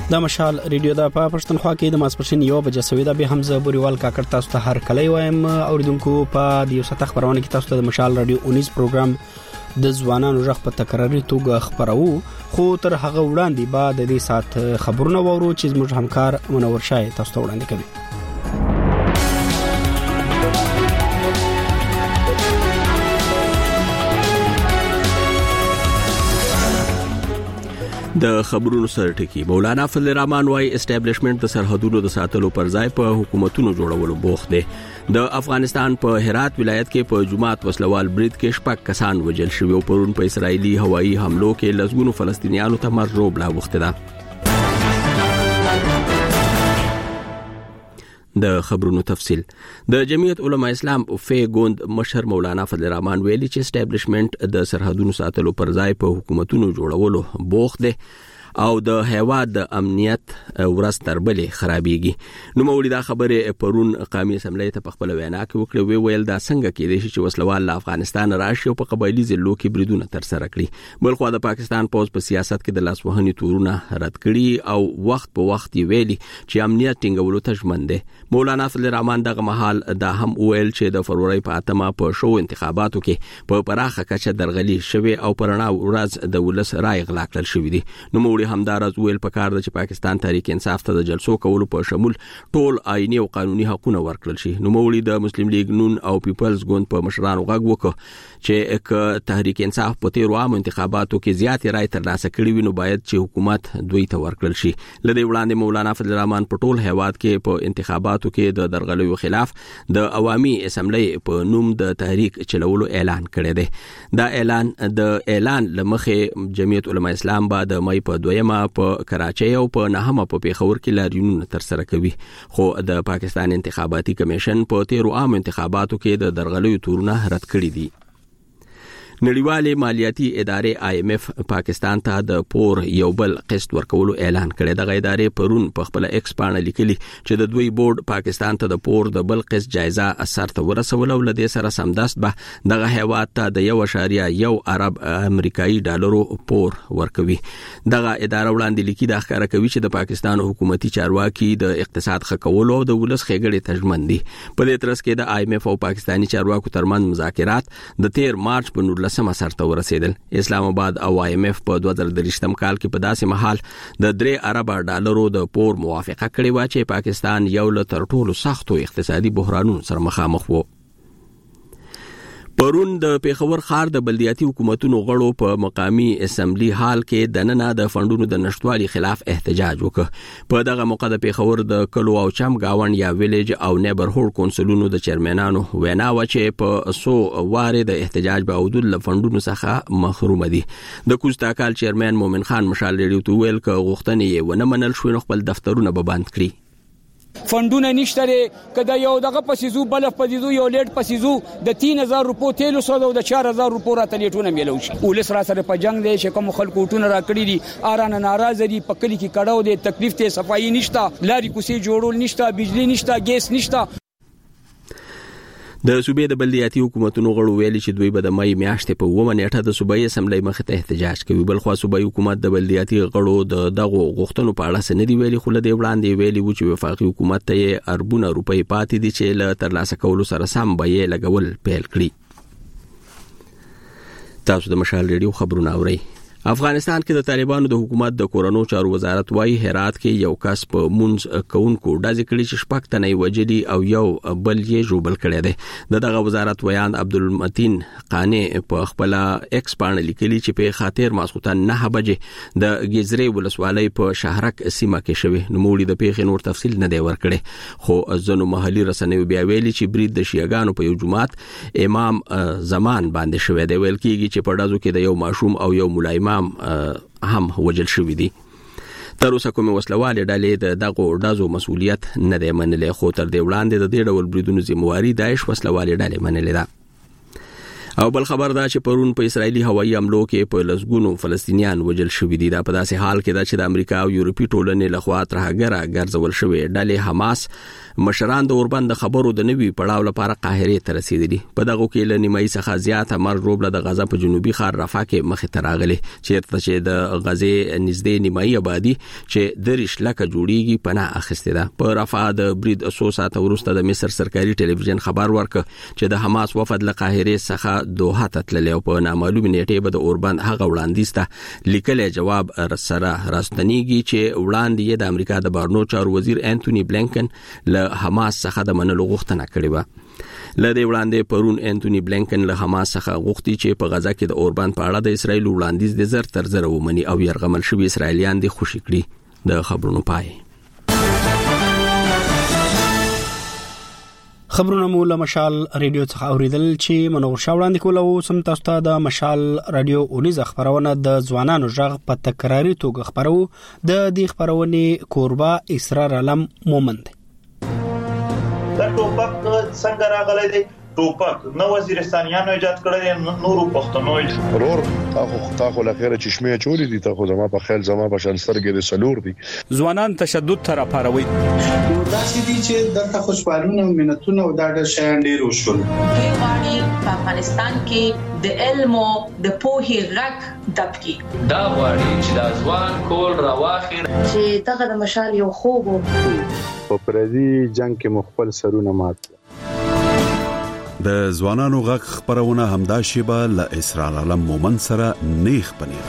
د مشال ریډیو د پښتونخوا کې د ماسپښین 1:00 د به حمزه بوريوال کاکړ تاسو ته هر کله وایم اوریدونکو په دیو ساته خبرونه کې تاسو ته د مشال رادیو 19 پروګرام د ځوانانو ژغ په تکراري توګه خبرو خو تر هغه وړاندې بعد د دې سات خبرونه وورو چې زموږ همکار منور شای تاسو ته وړاندې کوي. د خبرونو سرټکی مولانا فضل الرحمن وايي اسټابلیشمنت د سرحدونو د ساتلو پر ځای په حکومتونو جوړولو بوخت دي. د افغانستان په هرات ولایت کې په جمعات وسلوال برید کې شپږ کسان وژل شوي او پرون په اسرایلی هوایي حملو کې لسګونو فلسطینیانو ته مرګ روبلا وخته ده. د خبرونو تفصيل د جمعیت علماء اسلام فی ګوند مشر مولانا فضل الرحمن ویلي چې اسټابلیشمنت د سرحدونو ساتلو پر ځای په حکومتونو جوړولو بوخت دي او د هیواد د امنیت ورځ تر بلې خرابېږي. نو مولوی دا خبره پرون قومي اسمبلی ته په خپل وینا کې وکړه ویل دا څنګه کېدای شي چې وسلوال له افغانستان راشي او په قبایلی ضلعو کې بریدونه تر سره کړي. بلخو د پاکستان پوز په سیاست کې د لاسوهنې تورونه رد کړي او وخت په وخت ویلي چې امنیت ټینګولو ته ژمن دي. مولانا فضل الرحمن دغه مهال دا هم ویل چې د فروری په اتمه په شو انتخاباتو کې په پراخه کچه درغلي شوی او پرنا ورځ د ولس رائے غلا کړل شوی دي. نو همدارز ویل پکار د چې پاکستان تحریک انصاف ته د جلسو کولو په شمول ټول آئینی او قانوني حقوقونه ورکړل شي. نو مولوی د مسلم لیگ نون او پیپلز ګوند په مشرانو غږ وکړ چې تحریک انصاف په تیر عام انتخاباتو کې زیاتې رائے ترلاسه کړې وي نو باید چې حکومت دوی ته ورکړل شي. لدې وړاندې مولانا فضل الرحمن په ټول هیواد کې په انتخاباتو کې د درغلیو خلاف د عوامي اسمبلی په نوم د تحریک چلولو اعلان کړی دی. دا اعلان لمخې جمعیت علماء اسلام بعد مې په دویمه په کراچۍ او په نهمه په پیښور کې لاریونونه تر سره کوي. خو د پاکستان انتخاباتي کمیشن په تیر عام انتخاباتو کې د درغلیو تورونه رد کړی دي. نړیوالې مالیاتي ادارې IMF پاکستان ته د پور یو بل قسط ورکولو اعلان کړی. دغه ادارې پرون په خپل ایکس باندې لیکلي چې د دوی بورډ پاکستان ته د پور د بل قسط جایزه اثر ته ورسول او لدې سره سمدست به دغه هیواد ته د 1.1 ارب امریکایي ډالرو پور ورکوي. دغه اداره وړاندې لیکي د ښکارا کوي چې د پاکستان حکومتي چارواکي د اقتصاد ښه کولو او د ولس ښېګړې تضمین دي. په دې ترڅ کې د IMF او پاکستاني چارواکو ترمن مذاکرات د 13 مارچ په سم سره ورسېدل. اسلام آباد او IMF په 2023م کال کې په داسې مهال د 3 ارب ډالرو د پور موافقه کړې و چې پاکستان یو له تر ټولو سختو اقتصادي بحرانونو سره مخامخ و. پرون د پیښور ښار د بلدیاتي حکومتونو غړو په مقامی اسمبلی هال کې د نن د فندونو د نشټوالي خلاف احتجاج وکړ. په دغه موقع د پیښور د کلو او چم گاون یا ویلیج او نیبرهود کونسلونو د چیرمنانو وینا و چې په سو واره د احتجاج به حدود له فندونو څخه محروم دي. د کوزتا کال چیرمن مومن خان مشال ریډیو ته ویل ک غوښتنې ونه منل شو نو خپل دفترونه به بند کړي. فندونه نشته کده یو دغه پسیزو بلف پسیزو یو لیټ پسیزو د 3000 روپو تیلو سود او د 4000 روپو را تلیټونه میلو شي. ولس را سره په جنگ دی چې کوم خلکو ټونه را کړی دي ارانه ناراضه دي په کلی کې کډاو دي تکلیف ته صفایي نشته لاري کوسي جوړول نشته بجلی نشته ګیس نشته. د صوبې د بلدیاتي حکومتونو غړو ویلي چې دوی به د مې میاشتې په 9 نیټه د صوبې اسمبلی مخ ته احتجاج کوي. بل خو صوبې حکومت د بلدیاتي غړو دغه غوښتنو په اړه سندې ویلي خو له دې وړاندې ویلي و چې وفاقي حکومت ته اربونه روپۍ پاتې دي چې له ترلاسه کولو سره سم به یې لګول پیل کړي. تاسو د مشال ریډیو خبرونه اورئ. افغانستان کې د طالبانو د حکومت د کورونو چارو وزارت وايي هرات کې یو کس په مونږ کونکو ډازې کړي چې شپږ تنې وجلي او یو بل یې جوړل کړي دي. دغه وزارت ویان عبدالمتین قانی په خپل ایکس باندې لیکلي چې په خاطر ماسخوتن 9 بجې د ګیزري ولسوالۍ په شهرک سیمه کې شوی. نو مولي د پیښې نور تفصیل نه دی ورکړي خو ځنو محلي رسنیو بیا ویلي چې برید د شیعاګانو په یو جماعت امام زمان باندې شوی دی. ویل کېږي چې په ډازو کې د یو ماشوم او یو ملایمه هم وجل شوی دي. تر اوسه کومه وسلواله ډلې دغه ډازو مسؤلیت نه دی منلې خو تر دې وړاندې د دې ډول بریدونو ذمہواری داعش وسلواله ډلې منلې ده. او بل خبر دا چې پرون په اسرایلی هوایي حملو کې په لسګونو فلسطینیان وجل شوي دي. دا په داسې حال کې ده چې د امریکا او یورپی ټولنې لخوا ترهګره ګرځول شوی ډلې حماس مشران د اوربند د خبرو د نوي پړاو لپاره قاهره ته رسیدلي. په دغه کې له نیمایي څخه زیاته مرګ روبله د غزا په جنوبي ښار رفح کې مخې ته راغلي چې د غزې نږدې نیمایي آبادی چې دریش لکه جوړیږي پناه اخیسته ده. په رفح د برید 100 ساعت وروسته د مصر سرکاري ټلویزیون خبر ورکړ چې د حماس وفد له قاهره څخه دوحه ته تللی او په نامعلوم نیټه به د اوربند هغه وړاندیز ته لیکلي جواب سره راستنیږي چې وړاندې د امریکا د بهرنیو چارو وزیر انټونی بلینکن له حماس څخه د منلو غوښتنه کړې و. لدې وړاندې پرون انټونی بلینکن له حماس څخه غوښتي چې په غزا کې د اوربند په اړه د اسرایل وړاندیز د زر تر زر ومني او يرغمل شوی اسرایلیان د خوشی کړي. د خبرونو پای. خبرونه مو له مشال ریډیو څخه اوریدل چې منور شاوړاندې کوله او سم تاسو ته د مشال رادیو اونیز خبرونه د ځوانانو ژغ په تکراری توګه خبرو. د دې خبرونه کوربه اسرار علم مومند. دا ټوپک څنګه راغلی دی؟ ټوپک نو وزیرستانیانو ایجاد کړی، نورو پښتنو ورور تاخو لخيره چشمه چوری دي تاخو زما په خیال زما په شانسترګې د سلور دي. ځوانان تشدد تر پاروي داسې دي چې دغه خوشحالونه او منتونه او دا د شان ډیر وشول. هیوادي په افغانستان کې د علم او د پوهې غږ دبکی دا غواړي چې د ځوان کول راواخیر چې دغه د مشال یو خوب په پردي جنگ کې مخبل سرونه مات. د ځوانانو غږ خبرونه همدا شیبه له اسرار علم مومن سره نیخ پنیر.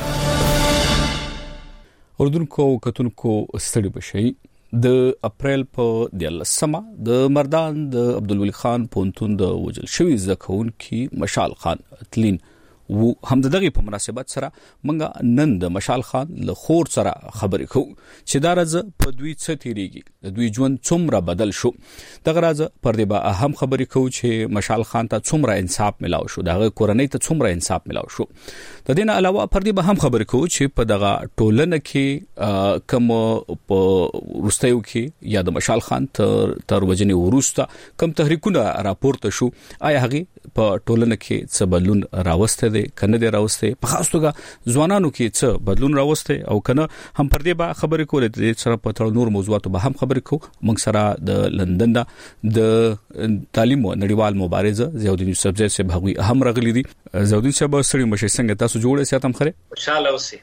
اردوونکو کتونکو ستړي بشي. د اپریل په 10مه د مردان د عبدالولي خان پونتون د وجل شوی زکون کی مشال خان تلین و هم دغه په مناسبت سره منګه نن د مشال خان له خور سره خبرې کوو چې دا راز په دوی څه تیریږي، د دوی ژوند څومره بدل شو. دغه راز پر دې به اهم خبرې کوو چې مشال خان ته څومره انصاف ملاو شو، دغه کورنۍ ته څومره انصاف ملاو شو. د دې نه علاوه پر دې به هم خبرې کوو چې په دغه ټولنه کې کوم په روستیو کې یا د مشال خان تر وجنې وروسته کوم تحریکونه راپورته شو، آیا هغه په ټولنه کې څه بدلون راوسته دي کنه دي راوسته، په خاص توګه ځوانانو کې څه بدلون راوسته او کنه هم پر دې به خبرې کولې. د سره په تر نور موضوعاتو به هم خبرې کوو. موږ سره د لندن د تعلیم او نړیوال مبارز زیاودین یوسفزی صاحب هغوی هم راغلي دي. زیاودین صاحب سړي مشه څنګه تاسو جوړه ساتم خره؟ خوشاله اوسئ.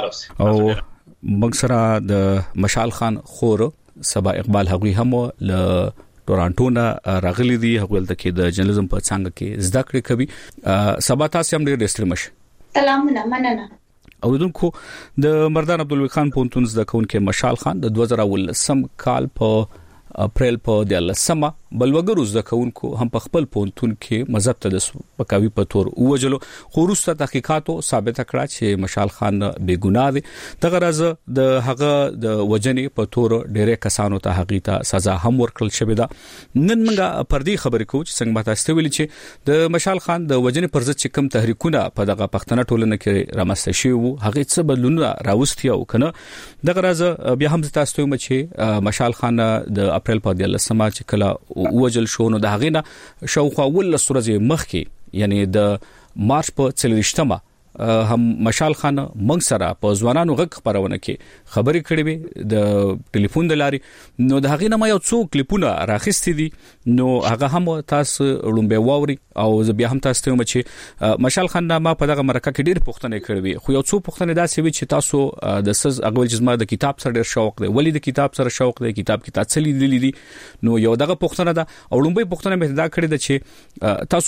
او موږ سره د مشال خان خور سبا اقبال هغوی هم له ټورانټو نه راغلي دي. هغه ولته کې د جرنالیزم په څنګه کې زده کړې کوي. سبا تاسو هم ډېر ډېر مشه. سلامونه مننه. اوردونکو د مردان عبدالولي خان پونتون زده کوونکي مشال خان د 2019 کال په اپریل په 10مه بلوګرو زده کوونکو هم په خپل پونتون کې مذهب ته د پکاوي په تور وجلو. خو وروسته تحقیقاتو ثابت کړه چې مشال خان بے ګناه دی. دغه راز د هغه د وجنې په تور ډېرې کسانو ته حقیقت سزا هم ورکړل شوې ده. نن موږ پر دې خبرې کوو چې څنګه تاسو ویلي چې د مشال خان د وجنې پر ضد چې کوم تحریکونه په دغه پښتنه ټولنه کې رامنځته شوي وو هغه څه بدلون راوستي او کنه. دغه راز بیا هم تاسو ته چې مشال خان د اپریل په 10مه چې کله وجل شو نو د هغې نه شاوخوا 19 ورځې مخکې یعنی د مارچ په 24مه هم مشال خان موږ سره په ځوانانو غږ خبرونه کې خبرې کړې وي د ټلیفون د لارې. نو د هغې نه ما یو څو کلیپونه راخستې دي نو هغه هم تاسو لومبه واوري او بیا هم تاسو ته چې مشال خان ما په دغه مرکه کې ډېر پوښتنې کړې وي. خو یو څو پوښتنې داسې وي چې تاسو د سز اول چې ما د کتاب سره ډېر شوق دی، ولی د کتاب سره شوق دی، کتاب کې تاسو لیدلې دي. نو یو دغه پوښتنه ده او لومبه پوښتنه مې دا کړې ده چې تاسو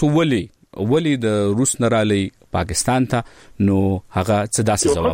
ولی د روس نرالی پاکستان ته نو هغه څه داسې جواب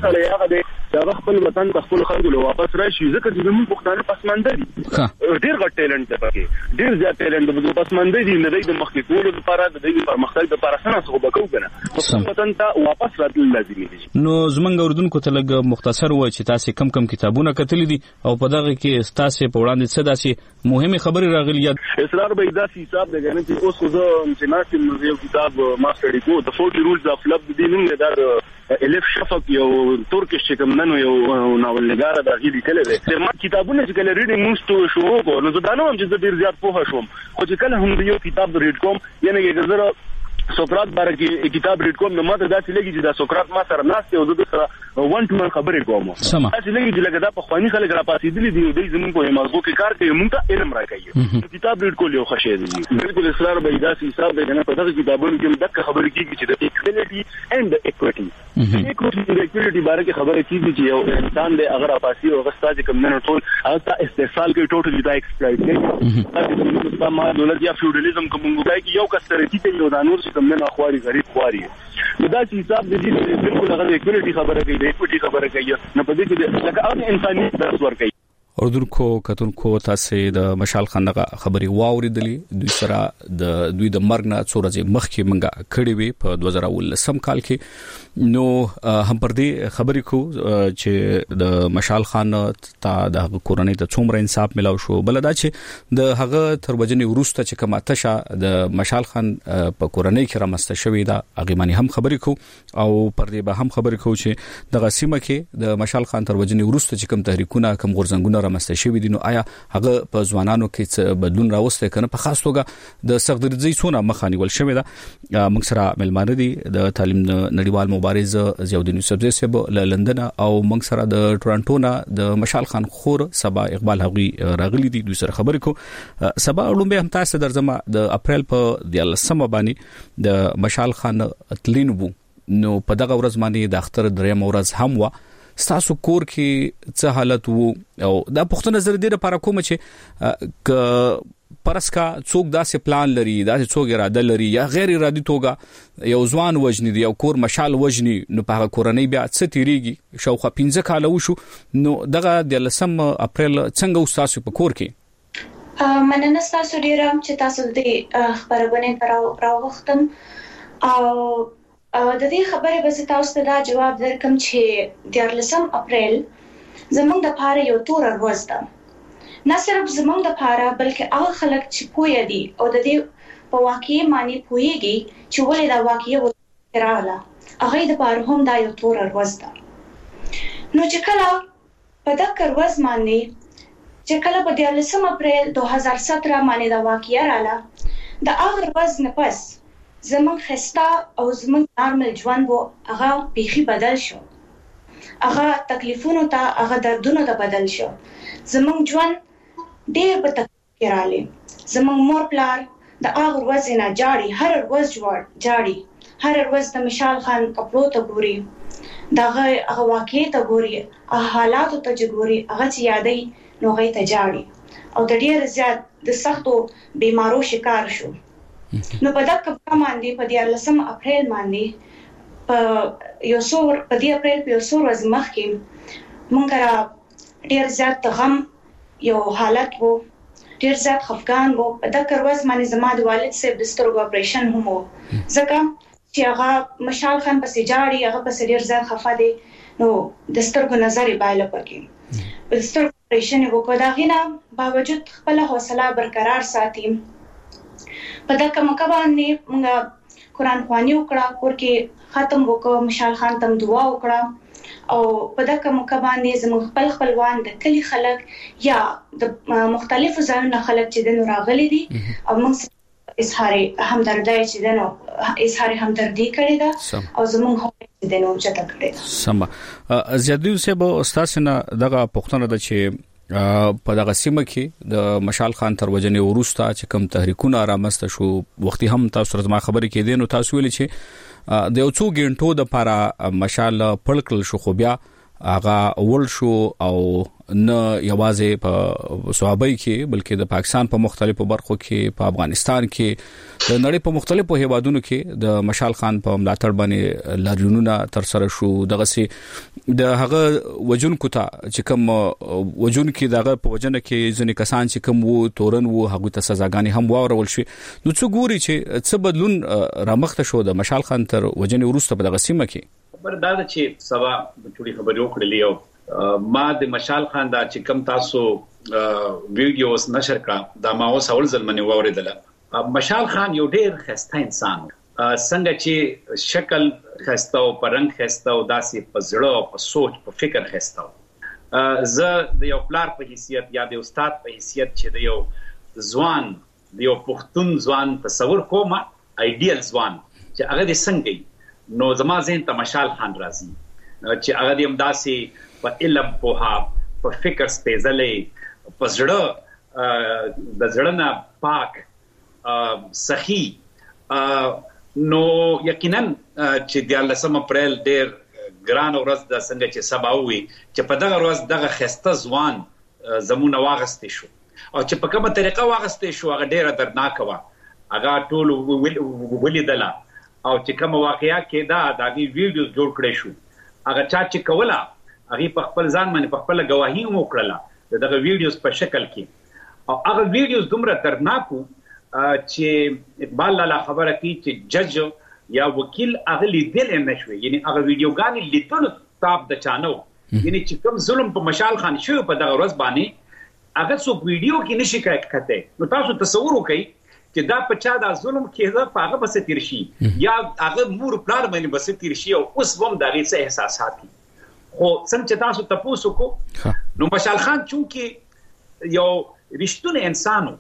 دا خپل وطن ته خپل خلکو له واپس راشي ځکه چې موږ پښتانه پسمانده دي. ډېر غټ ټیلنټ دی پکې، ډېر زیات ټیلنټ د پسمانده دي. نه د مخکې کولو لپاره د پرمختګ لپاره څنګه څه وکړو کنه خپل وطن ته واپس راتل لازمي دي. نو زمونږ اردوونکو ته لګ مختصر وای چې تاسو کم کتابونه کتلې دي او په دغه کې تاسو په وړاندې څه داسې مهمه خبرې راغلي یا اسرار به داسې حساب دی کنه چې اوس خو چې ناسم یو کتاب ماستر ډیکو د 40 رولز اف لب د دینم نه دا الف شفق یو ترکیش چې کوم نن یو ناول نگار د غیدی کله دی. ما کتابونه چې کله ریډینګ موږ شروع کوو نو زه دا نه هم چې ډیر زیات پوه شوم، خو چې کله هم یو کتاب ریډ کوم یعنی یو زره سقراط باره کې کتاب ریډ کوم نو ماته داسې لګي چې دا سقراط ما سره ناست او د سره ون ټو ون خبرې کوم داسې لګي چې لکه دا په خواني خلک را پاسېدلي دي دوی زموږ په موضوع کې کار کوي موږ ته علم راکوي کتاب ریډ کول یو ښه شی دی بالکل اصرار به داسې حساب دی نه په دغه کتابونو کې دغه خبرې کیږي چې د ایکوالټي اند ایکوټي د ایکوالټي باره کې خبرې کیږي چې یو انسان دی اگر اپاسي او غستا چې کوم نه ټول هغه استحصال کوي ټوټلی دا ایکسپلایټ کوي دا ما دولت یا فیوډالیزم کوم کوي یو کسره چې یو دانور چې کوم نه اخواري غریب خواري نو دا چې حساب د دې بالکل هغه ایکوالټي خبره کوي د ایکوټي خبره کوي نو په دې کې لکه هغه انسانيت درس ورکوي اردوکو کتونکو تاسو د مشال خان دغه خبري واوریدلې دوی سره د دوی د مرګ نه څو ورځې مخکې منګه کړې وي په 2019 کال کې نو هم پر دې خبرې کو چې د مشال خان ته د کورنۍ ته څومره انصاف ملاو شو بل دا چې د هغه تر وجنې ورسته چې کومه تشه د مشال خان په کورنۍ کې رامسته شوې ده هغه باندې هم خبرې کو او پر دې به هم خبرې کو چې د غسیمه کې د مشال خان تر وجنې ورسته چې کوم تحریکونه کوم غورځنګونه رامسته شوې دي نو آیا هغه په ځوانانو کې څه بدلون راوسته کنه په خاص توګه د سختدرځي څونه مخانیول شوې ده موږ سره ملمانه دي د تعلیم نړیوال مبارز زیاودین یوسف صاحب له لندن او موږ سره د ټورانټو نه د مشال خان خور سبا اقبال هغوی راغلي دي دوی سره خبرې کو سبا لومبه هم تاسو درځم د اپریل په 13 باندې د مشال خان اتلین وو نو په دغه ورځ باندې د اختر دریم ورځ هم و ستاسو کور کې څه حالت وو او دا پښتون نظر دې لپاره کوم چې ک پرسکا څوک داسې پلان لري داسې څوک اراده لري یا غیر ارادي توګه یو ځوان وجني دی یو کور مشال وجني نو په کورنۍ بیا څه تیریږي شاوخوا 15 کال وشو نو دغه د 10 اپریل څنګه تاسو په کور کې مننه تاسو ډیر چې تاسو د خبرونه راوختم او د دې خبرې به تاسو ته دا جواب درکم چې 13 اپریل زموږ د پاره یو تور ورځ ده نه صرف زموږ د پاره بلکې هغه خلک چې پوهه دي او د دې په واقعي معنی پوهیږي چې ولې دا واقعي راغله هغه د پاره هم دا یو تور ورځ ده نو چې کله په دغه ورځ باندې چې کله په 13 اپریل 2017 باندې دا واقعي رااله د هغه ورځ نه پس زمون خستا او زمون نارمل ژوند وو هغه بيخي بدل شو هغه تکلیفونو ته هغه دردونو ته بدل شو زمون ژوند ډېر په تکلیف کې رااله زمون مور پلار د هغه ورځ نه جاړي هر ورځ جاړي هر ورځ د مشال خان کپلو ته ګوري دغه هغه واقعي ته ګوري حالات ته ګوري هغه چې یادې نو غي ته جاړي او د ډېر زیات د سختو بیمارو شکار شو نو په دغه باندې په 13 اپریل باندې په یو څور په دې اپریل په یو څور ورځ مخکې مونږ را ډیر زیات غم یو حالت وو ډیر زیات خفقان وو په دغه ورځ باندې زما د والد صاحب د سترګو اپریشن هم وو ځکه چې هغه مشال خان په سجاري هغه په ډیر زیات خفه دي نو د سترګو نظر بایله پکې د سترګو اپریشن وکړ دا غینه باوجود خپل حوصله برقرار ساتي په دغه موقع باندې موږ قرآن خواني وکړه کور کې ختم وکړ مشال خان تم دعا وکړه او په دغه موقع باندې زموږ خپل خپلوان د کلی خلک یا د مختلفو ځایونو خلک چې د راغلي دي او موږ اظهار همدردی چې د اظهار همدردی کړی دا او زموږ هم د نو چته کړی سم زیادی سه به استاد نه دغه پښتنه د چې په دغه سیمه کې د مشال خان تر وجنې ورسته چې کوم تحریکونه رامسته شو وختي هم تاسو سره ما خبرې کې دي نو تاسو ویل چې د یو څو غنټو د لپاره مشال پړکل شو خو بیا هغه اول شو او نه یوازې په صوابۍ کې بلکې د پاکستان په مختلفو برخو کې په افغانستان کې د نړۍ په مختلفو هیوادونو کې د مشال خان په ملاتړ باندې لاریونونه تر سره شو دغه سي د هغه وجونکو ته چې کوم وجون کې دغه په وجنه کې ځنې کسان چې کوم وو تورن وو هغه ته سزاګانی هم واورول شي نو څو ګوري چې څه بدلون رامخته شو د مشال خان تر وجنه ورسته په دغه سیمه کې خبر دا چې سبا ټولي خبرې وکړلې او ما د مشال خان دا چې کم تاسو ویډیوز نشر کړه دا ما اوس اول ځل منی وریدله مشال خان یو ډېر خسته انسان څنګه چې شکل خسته او پرنګ خسته او داسې په زړه او په سوچ په فکر خسته زه د یو پلار په حیثیت یا د استاد په حیثیت چې د یو ځوان د یو پښتون ځوان تصور کوم ایډیل ځوان چې هغه د څنګه نو زما ذهن ته مشال خان راځي چې هغه د امداسي په علم په فکر سپېڅلې په زړه د زړه نه پاک سخی نو یقینا چې د 18 اپریل ډېر ګران ورځ د څنګه چې سبا وي چې په دغه ورځ دغه خسته ځوان زمونه واغستې شو او چې په کومه طریقه واغستې شو هغه ډېره دردناک وه هغه ټول ولیدله او چې کومه واقعیا کې دا دغه ویډیو جوړ کړی شو هغه چا چې کوله هغه په خپل ځان باندې په خپل گواهی وکړه دغه ویډیوز په شکل کې او هغه ویډیوز دومره دردناک چې اقبال لاله خبره کوي چې جج یا وکیل هغه لیدل نه شوی یعنی هغه ویډیوګانې لیدل تاب د چانو یعنی چې کوم ظلم په مشال خان شوی په دغه ورځ باندې هغه څوک ویډیو کې نشي کته نو تاسو تصور وکړئ چې دا په چا دا ظلم کېده په هغه بس تیر شي یا هغه مور پلار باندې بس تیر شي او اوس هم دا غي څه احساسات دي خو څنګه تاسو تاسو کو نو مشال خان چونکه یو رښتونه انسانو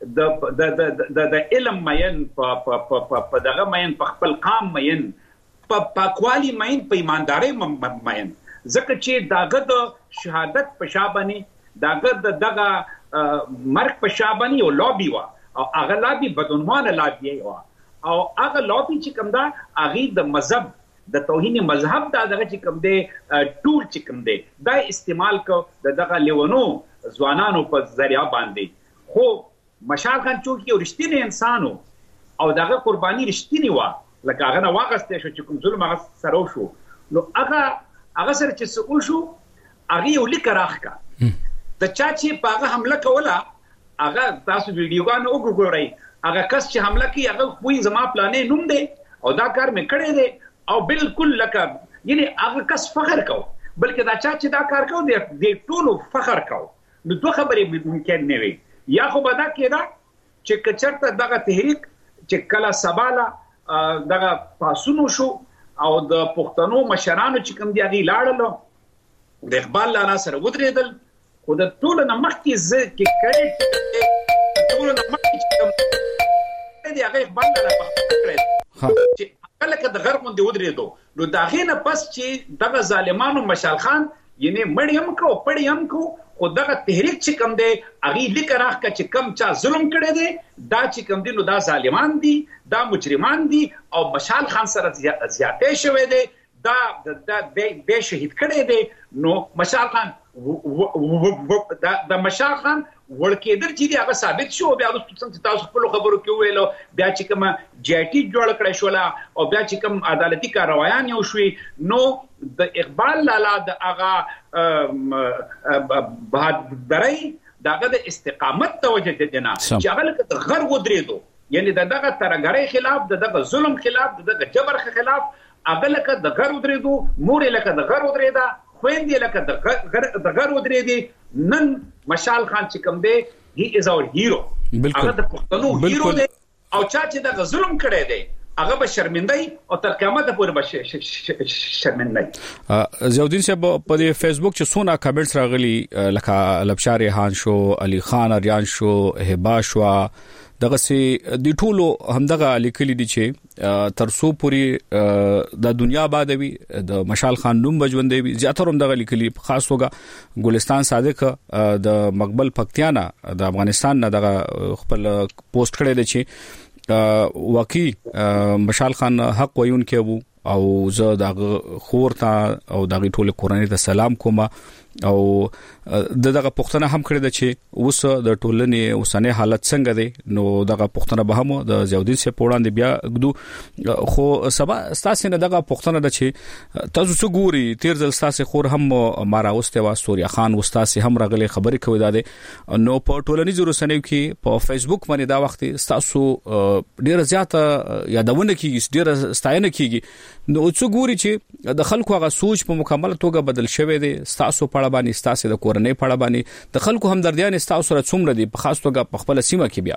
د علم مین په دغه مین په خپل قام مین په پاکوالي مین په ایمانداري مین ځکه چې داغه د شهادت په شابهني داغه دغه مرګ په شابهني او لوبي وا او هغه لوبي بدعنوانه لوبي وا او هغه لوبي چې کوم دا هغه د مذهب د توهین مذهب دغه چې کوم دی ټول چې کوم دی دا استعمال کو دغه لیونو ځوانانو په ذریعہ باندې خو مشال خان چونکی یو رښتینی انسانو او دغه قرباني رښتینی و لکه هغه نه واغستې شو چې کوم ظلم هغه سره شو نو هغه سره چې سقول شو هغه یو لیک راخکا د چا چې په هغه حمله کوله هغه تاسو ویډیوګان وګورئ هغه کس چې حمله کوي هغه وایي زما پلانې نوم دی او دا کار مې کړی دی او بالکل لکه یعنی هغه کس فخر کو بلکې دا چا چې دا کار کو دی ټولو فخر کو نو دوه خبرې ممکن نه وي یا خو به دا کېده چې کچرته دغه تحریک چې کله سباله دغه پاسونو شو او د پښتنو مشرانو چې کوم دی هغه لاړل د اقبال لاله سره ودرېدل خو د ټول نه مخکې زه کې کړی ټول نه مخکې چې کوم دی هغه اقبال لاله کړی چې کله د غرب باندې ودرېدو نو دا غینه پس چې دغه ظالمانو مشال خان یعنی مړیم کو پړیم کو خو دغه تحریک چې کوم دی هغه لیک راخکه چې کوم چا ظلم کړی دی دا چې کوم دی نو دا ظالمان دي دا مجرمان دي او مشال خان سره زیاتې شوی دی دا به شهید کړی دی نو مشال خان د مشال خان ورکېدل چې دی هغه ثابت شو بیا څنګه تاسو خپل خبرو کې ویلو بیا چې کوم جیټي جوړ کړی شو او بیا چې کوم عدالتي کاروایان یو شوي نو د اقبال لاله د هغه بهادرۍ دغه د استقامت توجه دینا چې هغه لکه د غر ودرېدو یعنی دغه ترګړې خلاف دغه ظلم خلاف دغه جبر خلاف هغه لکه د غر ودرېدو مور لکه د غر ودرېدا خويندې لکه د غر ودرېدي نن مشال خان چې کوم دی هی از اور هیرو هغه د پښتنو هیرو دی او چا چې د ظلم کړی دی هغه به شرمندای او تر قیامت پورې به شرمندای زیاودین صاحب په فیسبوک چې سونه کمنټس راغلي لکه لبشار ریحان شو علي خان اریان شو هبا شو دغه سي د ټولو همدغه لیکلي دي چې ترسو پوری د دنیا بادوي د مشال خان نوم بجوندي زیاتره همدغه لیکلي خاص توګه ګلستان صادق د مقبل پکتیانا د افغانستان نه دغه خپل پوسټ کړی دی چې واقعي مشال خان حق وایون کې وو او زه دغه خور ته او دغه ټول کورنۍ ته سلام کوم او دغه پښتنه هم کړی د چې اوس د ټولنې اوسنۍ حالت څنګه دی نو دغه پښتنه به هم د زیاودین سه پوړاندې بیا غدو خو سبا ستاسو نه دغه پښتنه د چې تاسو څو ګوري تیر ځل ستاسو خور هم مارا اوسته وا سوریا خان وستاسو هم راغلي خبرې کوي دا نو په ټولنیزو رسنیو کې په فیسبوک باندې دا وخت تاسو ډیر زیاته یادونه کیږي ډیر ستاینه کیږي نو څو ګوري چې د خلکو هغه سوچ په مکمل توګه بدل شوی دی تاسو په اړه باندې تاسو د کورنۍ په اړه باندې د خلکو همدردیان تاسو سره څومره دي په خاص توګه په خپل سیمه کې بیا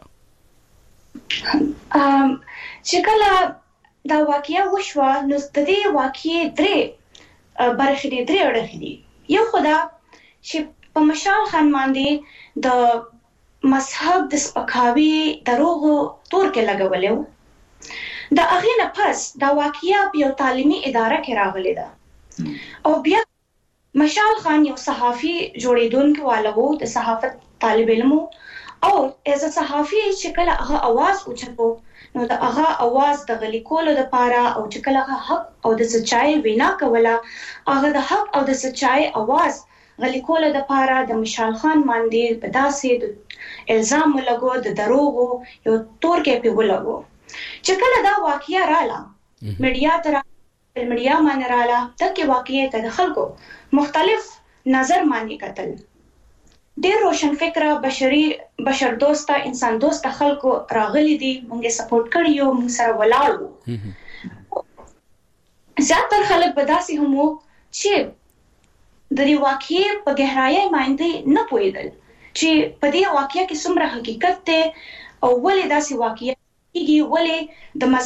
چې کله دا واقعیا وشوه نو د دې واقعي درې برخې دي درې اړخې دي یو خدا چې په مشال خان باندې د مذهب د سپکاوي دروغ تور کې لګولې د هغه نه پس دا واقعیا په تعلیمي اداره کې راغلی ده او بیا مشال خان یو صحافي جوړیدونکو والو د صحافت طالب علم او از صحافي چې کله هغه आवाज اوچتو نو د هغه आवाज د غلي کولو لپاره او چې کله حق او د سچای وینا کوله هغه د حق او د سچای आवाज غلي کولو لپاره د مشال خان باندې په داسې د الزام لګو د دروغو یو تورکې په ولګو چې کله دا واقعیا رااله میډیا تر میډیا باندې رااله ترکه واقعیا ته د خلکو مختلف نظر باندې کتل ډېر روشن فکره بشر دوسته انسان دوسته خلکو راغلي دي موږ سپورټ کړیو موږ سره ولاړو زیاتره خلک په داسې هم چې د دې واقعي په گہرائی باندې نه پوهیدل چې په دې واقعیا کې څومره حقیقت ته او ولې داسې واقعیا کیږي ولې د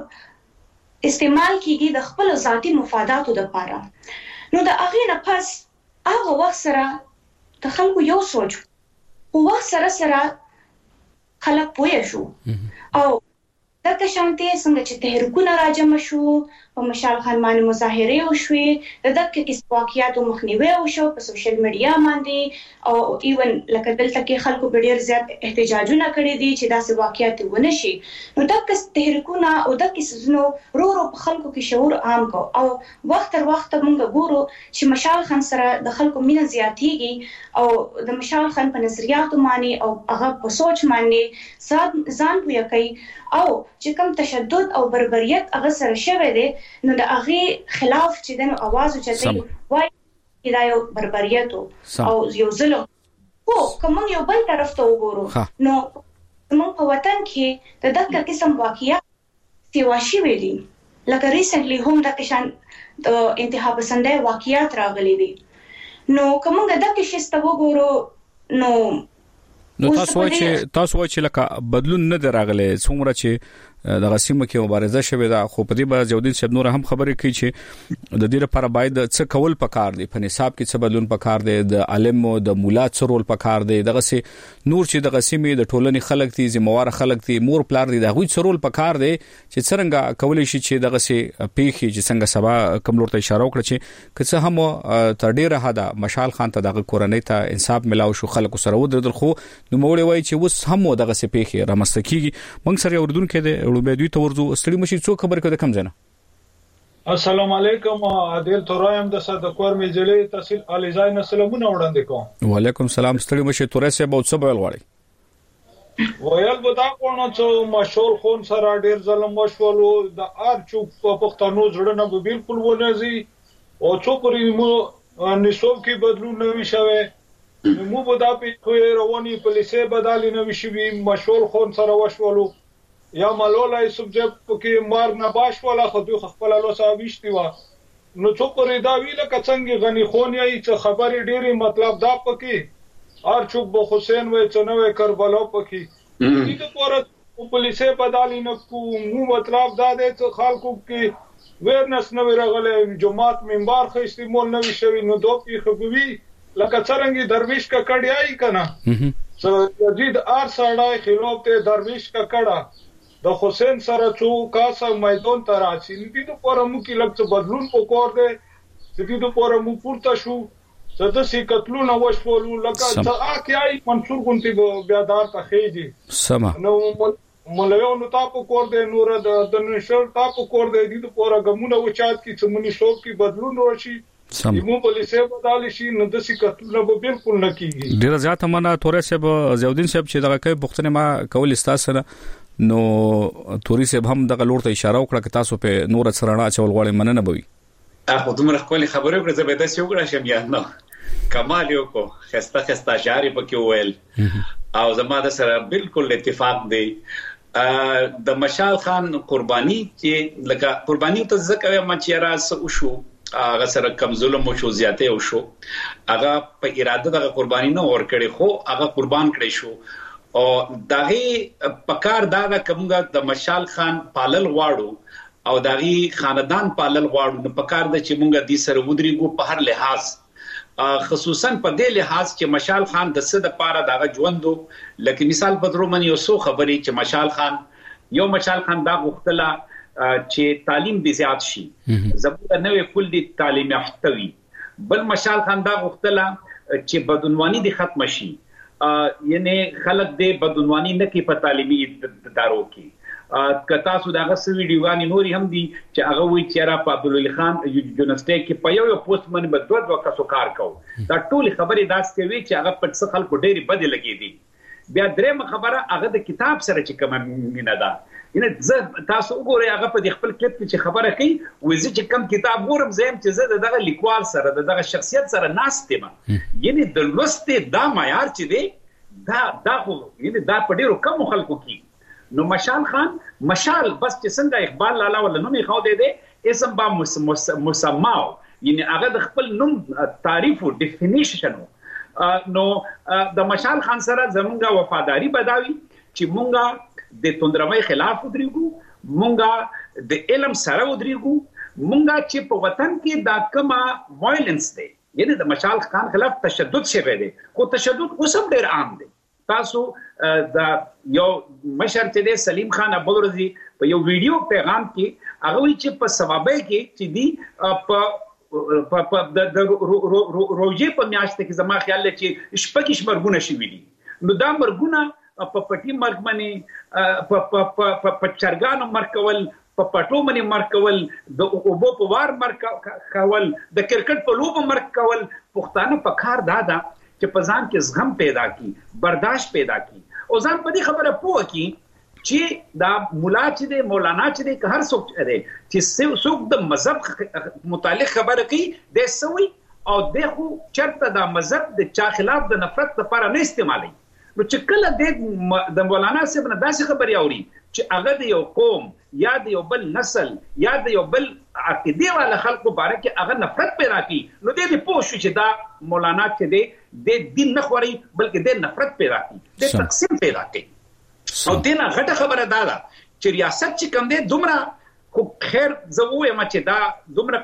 مذهب استعمال کیږي د خپل ذاتی مفاداتو لپاره نو د هغه نه پس هغه وخت سره د خلکو یو سوچ او وخت سره خلک پوه شو او دغه شانتي څنګه چې تحریکونه راجم شو په مشال خان باندې مظاهره وشوې د دغه کیسه واقعیت مخنیوي وشو په سوشل میډیا باندې او ایون لکه دلته کې خلکو ډېر زیات احتجاجونه کړي دي چې داسې واقعیت ونه شي نو دغه تحریکونه او دغه سيزونو رو په خلکو کې شعور عام کو او وخت تر وخت موږ ګورو چې مشال خان سره د خلکو مینه زیاتېږي او د مشال خان په نظریاتو باندې او هغه په سوچ باندې ځان پوهه کوي او چې کوم تشدد او بربریت هغه سره شوی دی نو د هغه خلاف چې دنو आवाज اوچتای وای دا یو بربریت او یو ظلم او کوم یو بل طرف ته وګورو نو موږ په وطن کې د دغه قسم واقعیا سیواشي ویلي لکه ریسنټلی هم د کشان د انتها پسندۍ واقعیات راغلي دي نو کوم دغه شسته وګورو نو تاسو چې لکه بدلون نه دراغله څومره چې د غسیمه کې مبارزه شوه دا خو په دې باندې جودین صاحب نور هم خبرې کوي چې د دې لپاره باید څه کول پکار دي په نصاب کې څه بدلون پکار دي د عالم او د مولا څه رول پکار دي دغه سي نور چې د غسیمه د ټولنې خلک دي زموار خلک دي مور پلار دي دغه څه رول پکار دي چې څنګه کولای شي چې دغه سي پیخي چې څنګه سبا کوم لور ته اشاره وکړي چې کڅه هم تر ډیره حدا مشال خان ته دغه کورنۍ ته انصاف ملاو شو خلکو سره ودرل خو نو موړي وای چې وس هم دغه سي پیخي رامستکیږي موږ سره اردن کې د به دوی تورزو ستړي مشي څو خبر کړه کم ځنه السلام علیکم عادل تورایم د صدقور میجلې تحصیل الیزای نسلمونه وړاندې کوم وعلیکم السلام ستړي مشي تورې سه بہت څه ویل غواړي ویل بتا کوونه چې مشهور خون سره ډیر ظلم وشولو د ارچو په پښتنو زړه نه بالکل ونهزي او څو پرې مو نصاب کې بدلون نه وشوي مو بدا په رواني پولیسه بدالي نه وشوي مشهور خون سره وشولو یا مالولای سبجیکټ کې مار نه باش ولا خو خپل له صاحبشتي وا نو څو پرې دا ویل کڅنګ غني خون یې چې خبرې ډېری مطلب دا پکې ار چوب بو حسین وې چنوي کربلا پکې دې ته پوره پولیسه بدالي نه کو مو مطلب دا دی چې خلکو کې ویرنس نه ورغله جماعت منبر خو استعمال نه وشوي نو دوی خبوي لکه څنګه درویش کا کډیای کنه سو یزید ار سړای خلاف ته درویش کا کډا د حسین سره څو کاسه میدان ته راځي دې ته پوره مو کې لکه بدلون وکور دي دې ته پوره مو پورته شو زده سي قتلونه وشولو لکه څه اکیای منصور غونتی بیا دار ته خېږي سما نو مولویانو تاسو کور دي نور د نشر تاسو کور دي دې ته پوره غمونه وچات کی څمني شوق کی بدلون ورشي یمو پولیسه بدل شي نو د سي قتلونه به بالکل نه کیږي ډیر زیات منه تورې صاحب زیودین صاحب چې دغه کوي پښتنه ما کول استاسره نو توري صاحب هم دغه لور ته اشاره وکړه چې تاسو په نور سرنا چول غواړي مننه بوي اخو دومره خپل خبرې وکړه زه به تاسو وکړم شم یا نه کمال یو کو خسته جاری پکې ویل او زما د سره بالکل اتفاق دی د مشال خان قرباني چې لکه قرباني ته ځکه ما چې راس وشو هغه سره کم ظلم او شو زیاته او شو هغه په اراده د قرباني نه ور کړی خو هغه قربان کړی شو او دغه پکار دا کومګه د مشال خان پالل غواړو او دغه خاندان پالل غواړو نو پکار د چې مونږه د سره ودرېګو په هر لحاظ خصوصا په دې لحاظ چې مشال خان د څه د پاره دغه ژوندو لکه مثال په درو منی یو څو خبرې چې مشال خان یو مشال خان دا غوښتله چې تعلیم دې زیات شي زموږ نوې کول دي تعلیم یافته وي. بل مشال خان دا غوښتله چې بدعنواني دې ختم شي، یعنی خلک دې بدعنواني نه کوي په تعلیمي ادارو کې. کتا سو داغه سو ویډیوګانی نوري هم دي چې هغه وی چې را په عبدالله خان یونیورسيټي کې په یو پوسټ باندې بدوت وکاسو کار کو. دا ټول خبرې داس کوي چې هغه په څه خلکو ډېری بد لګي دي. بیا درېمه خبره هغه د کتاب سره چې کوم مینه ده، یعنی زه تاسو وګورئ هغه په خپل کلیپ کې چې خبره کوي وځي چې کوم کتاب ګورم زم چې زه دغه لیکوال سره دغه شخصیت سره ناستم، یعنی د لوستې دا معیار چې دی دا خو یعنی دا په ډیرو کم خلکو کې. نو مشال خان مشال بس چې څنګه اقبال لالا ولا نوم یې خو دی اسم با مسماو، یعنی هغه د خپل نوم تعریف او ډیفینیشن. نو د مشال خان سره زمونږه وفاداری بداوي چې مونږه د توندروي خلاف ودرېګو، مونږه د علم سره ودرېګو، مونږه چې په وطن کې دا کما وایلنس دی، یعنی د مشال خان خلاف تشدد شوی دی، خو تشدد اوس هم ډیر عام دی. تاسو دا یو مشر چې دی سلیم خان ابوالرزي په یو ویډیو پیغام کې هغه وی چې په ثوابه کې چې دی په د روزې په میاشت کې زما خیال لري چې شپږ مرګونه شوي دي. نو دا مرګونه په پټي مرګ باندې په چرګانو مرګ کول، په پټو باندې مرګ کول، د اوبو په وار مرګ کول، د کرکټ په لوبو مرګ کول. پښتانه په کار دا چې په ځان کې زغم پیدا کی، برداشت پیدا کی او ځان په دې خبره پوه کی چې دا مولا چې دی مولانا چې دی که هر څوک دی چې څوک د مذهب متعلق خبره کوي د سوي او د خو چرته د مذهب د چا خلاف د نفرت لپاره نه استعمالي. نو چې کله د مولانا صاحب نه داسې خبرې اوري چې هغه د یو قوم یا د یو بل نسل یا د یو بل عقیده والا خلکو باره کې هغه نفرت پیدا کوي، نو دې پوه شو چې دا مولانا چې دی د دین نه خوري بلکې د نفرت پیدا کوي، د تقسیم پیدا کوي. او دینه غټه خبره ده چې ریاست چې کوم دی دومره خو خیر زه وایم چې دا دومره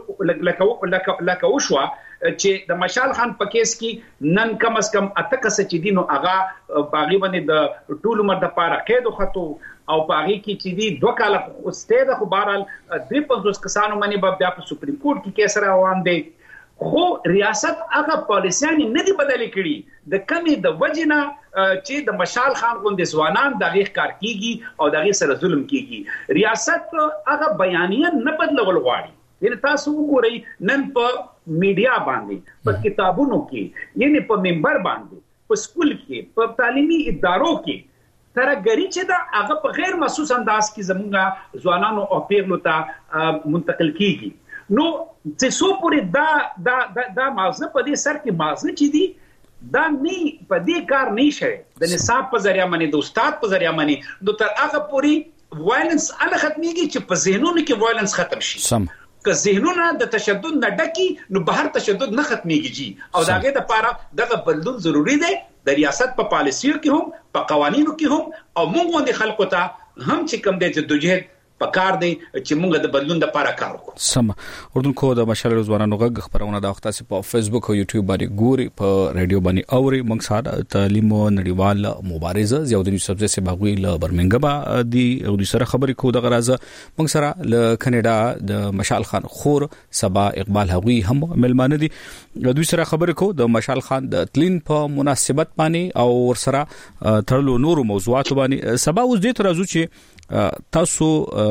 قدر لکه وشوه چې د مشال خان په کیس کې نن کم از کم اته کس چې دي نو هغه باغی باندې د ټول عمر د پاره قید خطو او باغی کې چې دي 2 کال اوسته خو بهرال 350 کسانو باندې بیا په سپریم کورټ کې کیس روان دی. خو ریاست هغه پالیسیانه نه دی بدلې کړي د کمی د وجنه چې د مشال خان غوندې ځوانان دغه کار کیږي او دغه سره ظلم کیږي. ریاست هغه بیانیه نه بدلول غواړي. یعنی تاسو وګورئ نن په میډیا باندې، په کتابونو کې، یعنی په منبر باندې، په سکول کې، په تعلیمي ادارو کې ترګری چې دا هغه په غیر محسوس انداز کې زموږه ځوانانو او پیغلو ته منتقل کیږي. نو چې سو پورې دا مازه په دې سر کې مازه چې دي دا نه په دې کار نه شي د نصاب په ذریعہ باندې د استاد په ذریعہ باندې نو تر هغه پورې وایلنس ال ختميږي چې په ذهنونو کې وایلنس ختم شي. که ذهنونه د تشدد نه ډکی نو بهر تشدد نه ختميږي او داګه د لپاره دغه بدلون ضروری دی د ریاست په پالیسیو کې هم په قوانینو کې هم او موږ باندې خلکو ته هم چې کوم د جدوجہد پکار دی چې موږ د بدلون لپاره کار وکړو. سم اردن کو د مشال روزانه غږ خبرونه د وخت په فیسبوک او یوټیوب باندې ګوري، په رادیو باندې اوري. موږ سره تعلیم او نړیوال مبارزه زیودنی سبزه سه باغوي ل برمنګما دی او د سره خبرې کو د غرازه موږ سره ل کینیډا د مشال خان خور سبا اقبال هغوی هم ملمانه دي. دوی سره خبرې کو د مشال خان د تلین په مناسبت باندې او ور سره ترلو نورو موضوعات باندې. سبا اوس دې ترازو چې تاسو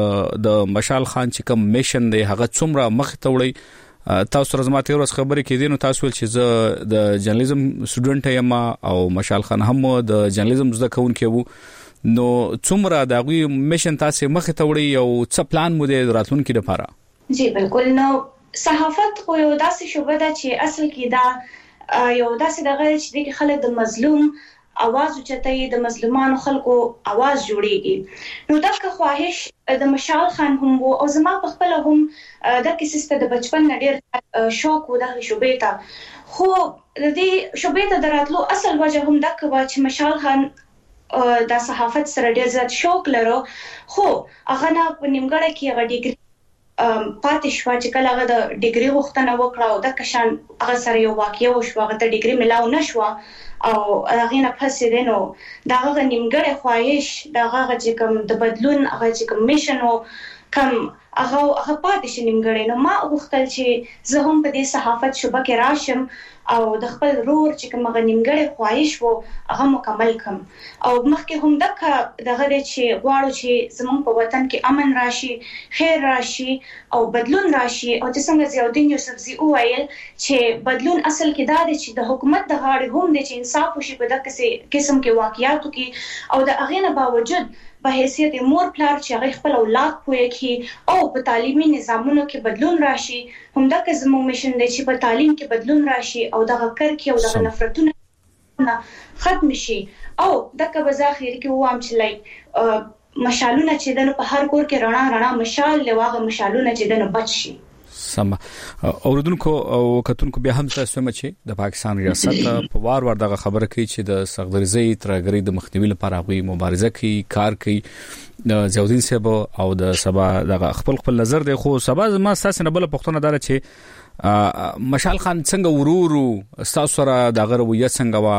د مشال خان چې کوم میشن دی هغه څومره مخ ته وړي. تاسو رزماته ورځ خبرې کې دي نو تاسو ول چې زه د جرنالیزم سټوډنټ یم او مشال خان هم د جرنالیزم زده کوونکی وو، نو څومره دا غوي میشن تاسو مخ ته وړي او څه پلان مو دی راتلونکي لپاره؟ جی بالکل. نو صحافت خو یو داسې شوبه ده چې اصل کې دا یو داسې دغه چې د خلک د مظلوم आवाज اوچتای، د مظلومانو خلکو आवाज جوړیږي. نو دغه خواهش د مشال خان هم وو او زما په خپل هم د کیسه د بچپن ډیر شوق و د شوبې ته، خو د دې شوبې ته دراتلو اصل وجه هم دغه و چې مشال خان د صحافت سره ډیر زیات شوق لرو، خو هغه نه په نیمګړی کې هغه ډیګري پاتې شو چې کله هغه د ډیګري غوښتنه وکړه او د کشان هغه سره یو واقعي وشو، هغه ته ډیګري ملاو نشو او هغه نه پسې دینو دا هغه نیمګړی خواهش دا هغه چې کوم د بدلون هغه چې کوم میشن او کوم هغه پاتې شي نیمګړی. نو ما غوښتل چې زه هم په دې صحافت شوبه کې راشم او د خپل رور چې کوم هغه نیمګړی خواهش وو هغه مکمل کړم. او مخکې هم دغه چې غواړو چې زموږ په وطن کې امن راشي، خیر راشي او بدلون راشي. او چې څنګه ضیاءالدین یوسفزي وویل چې بدلون اصل کې دا دی چې د حکومت د غاړې هم دی چې انصاف وشي په دغه قسم کې واقعیاتو کې، او د هغې نه باوجود په حیثیت مور پلار چې هغه خپل اولاد پوهه کړي او په تعلیمي نظامونو کې بدلون راشي. همدغه زموږ میشن دی چې په تعلیم کې بدلون راشي او دغه کرکې او دغه نفرتونه ختم شي. او دغه به زه اخر کې وایم چې مشالونه چې دنه په هر کور کې رڼا مشال لواغه مشالونه چې دنه بچ شي. سم اوردونکو او کتونکو بیا هم تاسو مچ د پاکستان ریاست په وار دغه خبره کوي چې د سغدرزي ترګری د مخنیوي لپاره غوي مبارزه کوي، کار کوي. د ضیاءالدین صاحب او د سبا دغه خپل نظر دی، خو سبا ما تاسو نه بل پښتنه دار چې مشال خان څنګه ورورو تاسو سره دغه رویه څنګه وا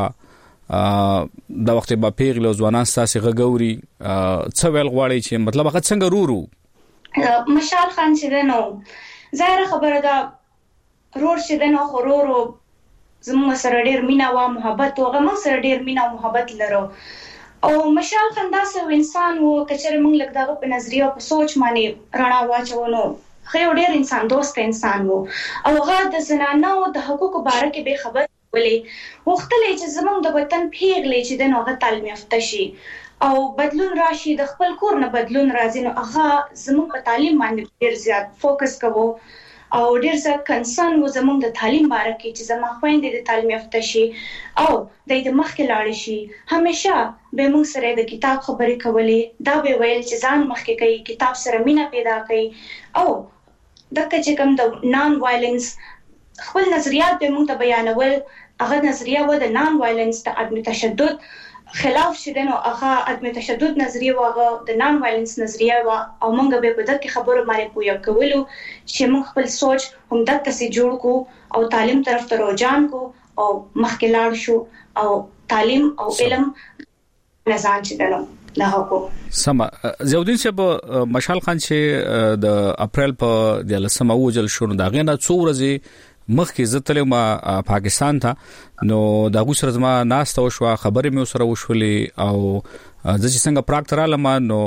د وخت په پیغله ځوانان تاسو غغوري څه ویل غواړي چې مطلب هغه څنګه ورورو مشال خان چې نو ظاهر خبره ده رور چې دنه خورورو زموږ سره ډیر مینا او محبت او غو سره ډیر مینا او محبت لرو. او مشال خان داسې انسان وو کچره موږ لګ دغه په نظریه او په سوچ باندې رڼا واچولو، خو ډیر انسان دوست انسان وو او هغه د زنانو د حقوقو باره کې به خبر ولې وختلې چې زموږ د وطن پیغلې چې دنه هغه تعلیم یافته شي او بدلون راشي، د خپل کور نه بدلون راځي. نو هغه زموږ په تعلیم باندې ډیر زیات فوکس کوو او ډیر زیات کنسرن و زموږ د تعلیم باره کې چې زما خويندې د تعلیم یافته شي او د مخکې لاړ شي. همیشه به موږ سره د کتاب خبرې کولې، دا به ویل چې ځان مخکې کوي، کتاب سره مینا پیدا کوي او دغه چې کوم د نان وایلنس خپل نظریات به موږ ته بیانول. هغه نظریه و د نان وایلنس د عدم تشدد خلاف شیدنو هغه عدم تشدد نظریه واغه د نان وایلنس نظریه وا او موږ به په دغه خبرو باندې پوهه کولو چې موږ خپل سوچ هم دغه سي جوړ کو او تعلیم طرف ته رجحان کو او مخکې لاړ شو او تعلیم او علم نزان چدنو نه کو. سم ضیاءالدین صاحب مشال خان چې د اپریل په 13 وجل شو دا غنه څو ورځې مخکې زتلې ما پاکستان ته نو دا غوسر زما ناست او شو خبرې مې سره وشولې او ځکه څنګه پراکټراله ما نو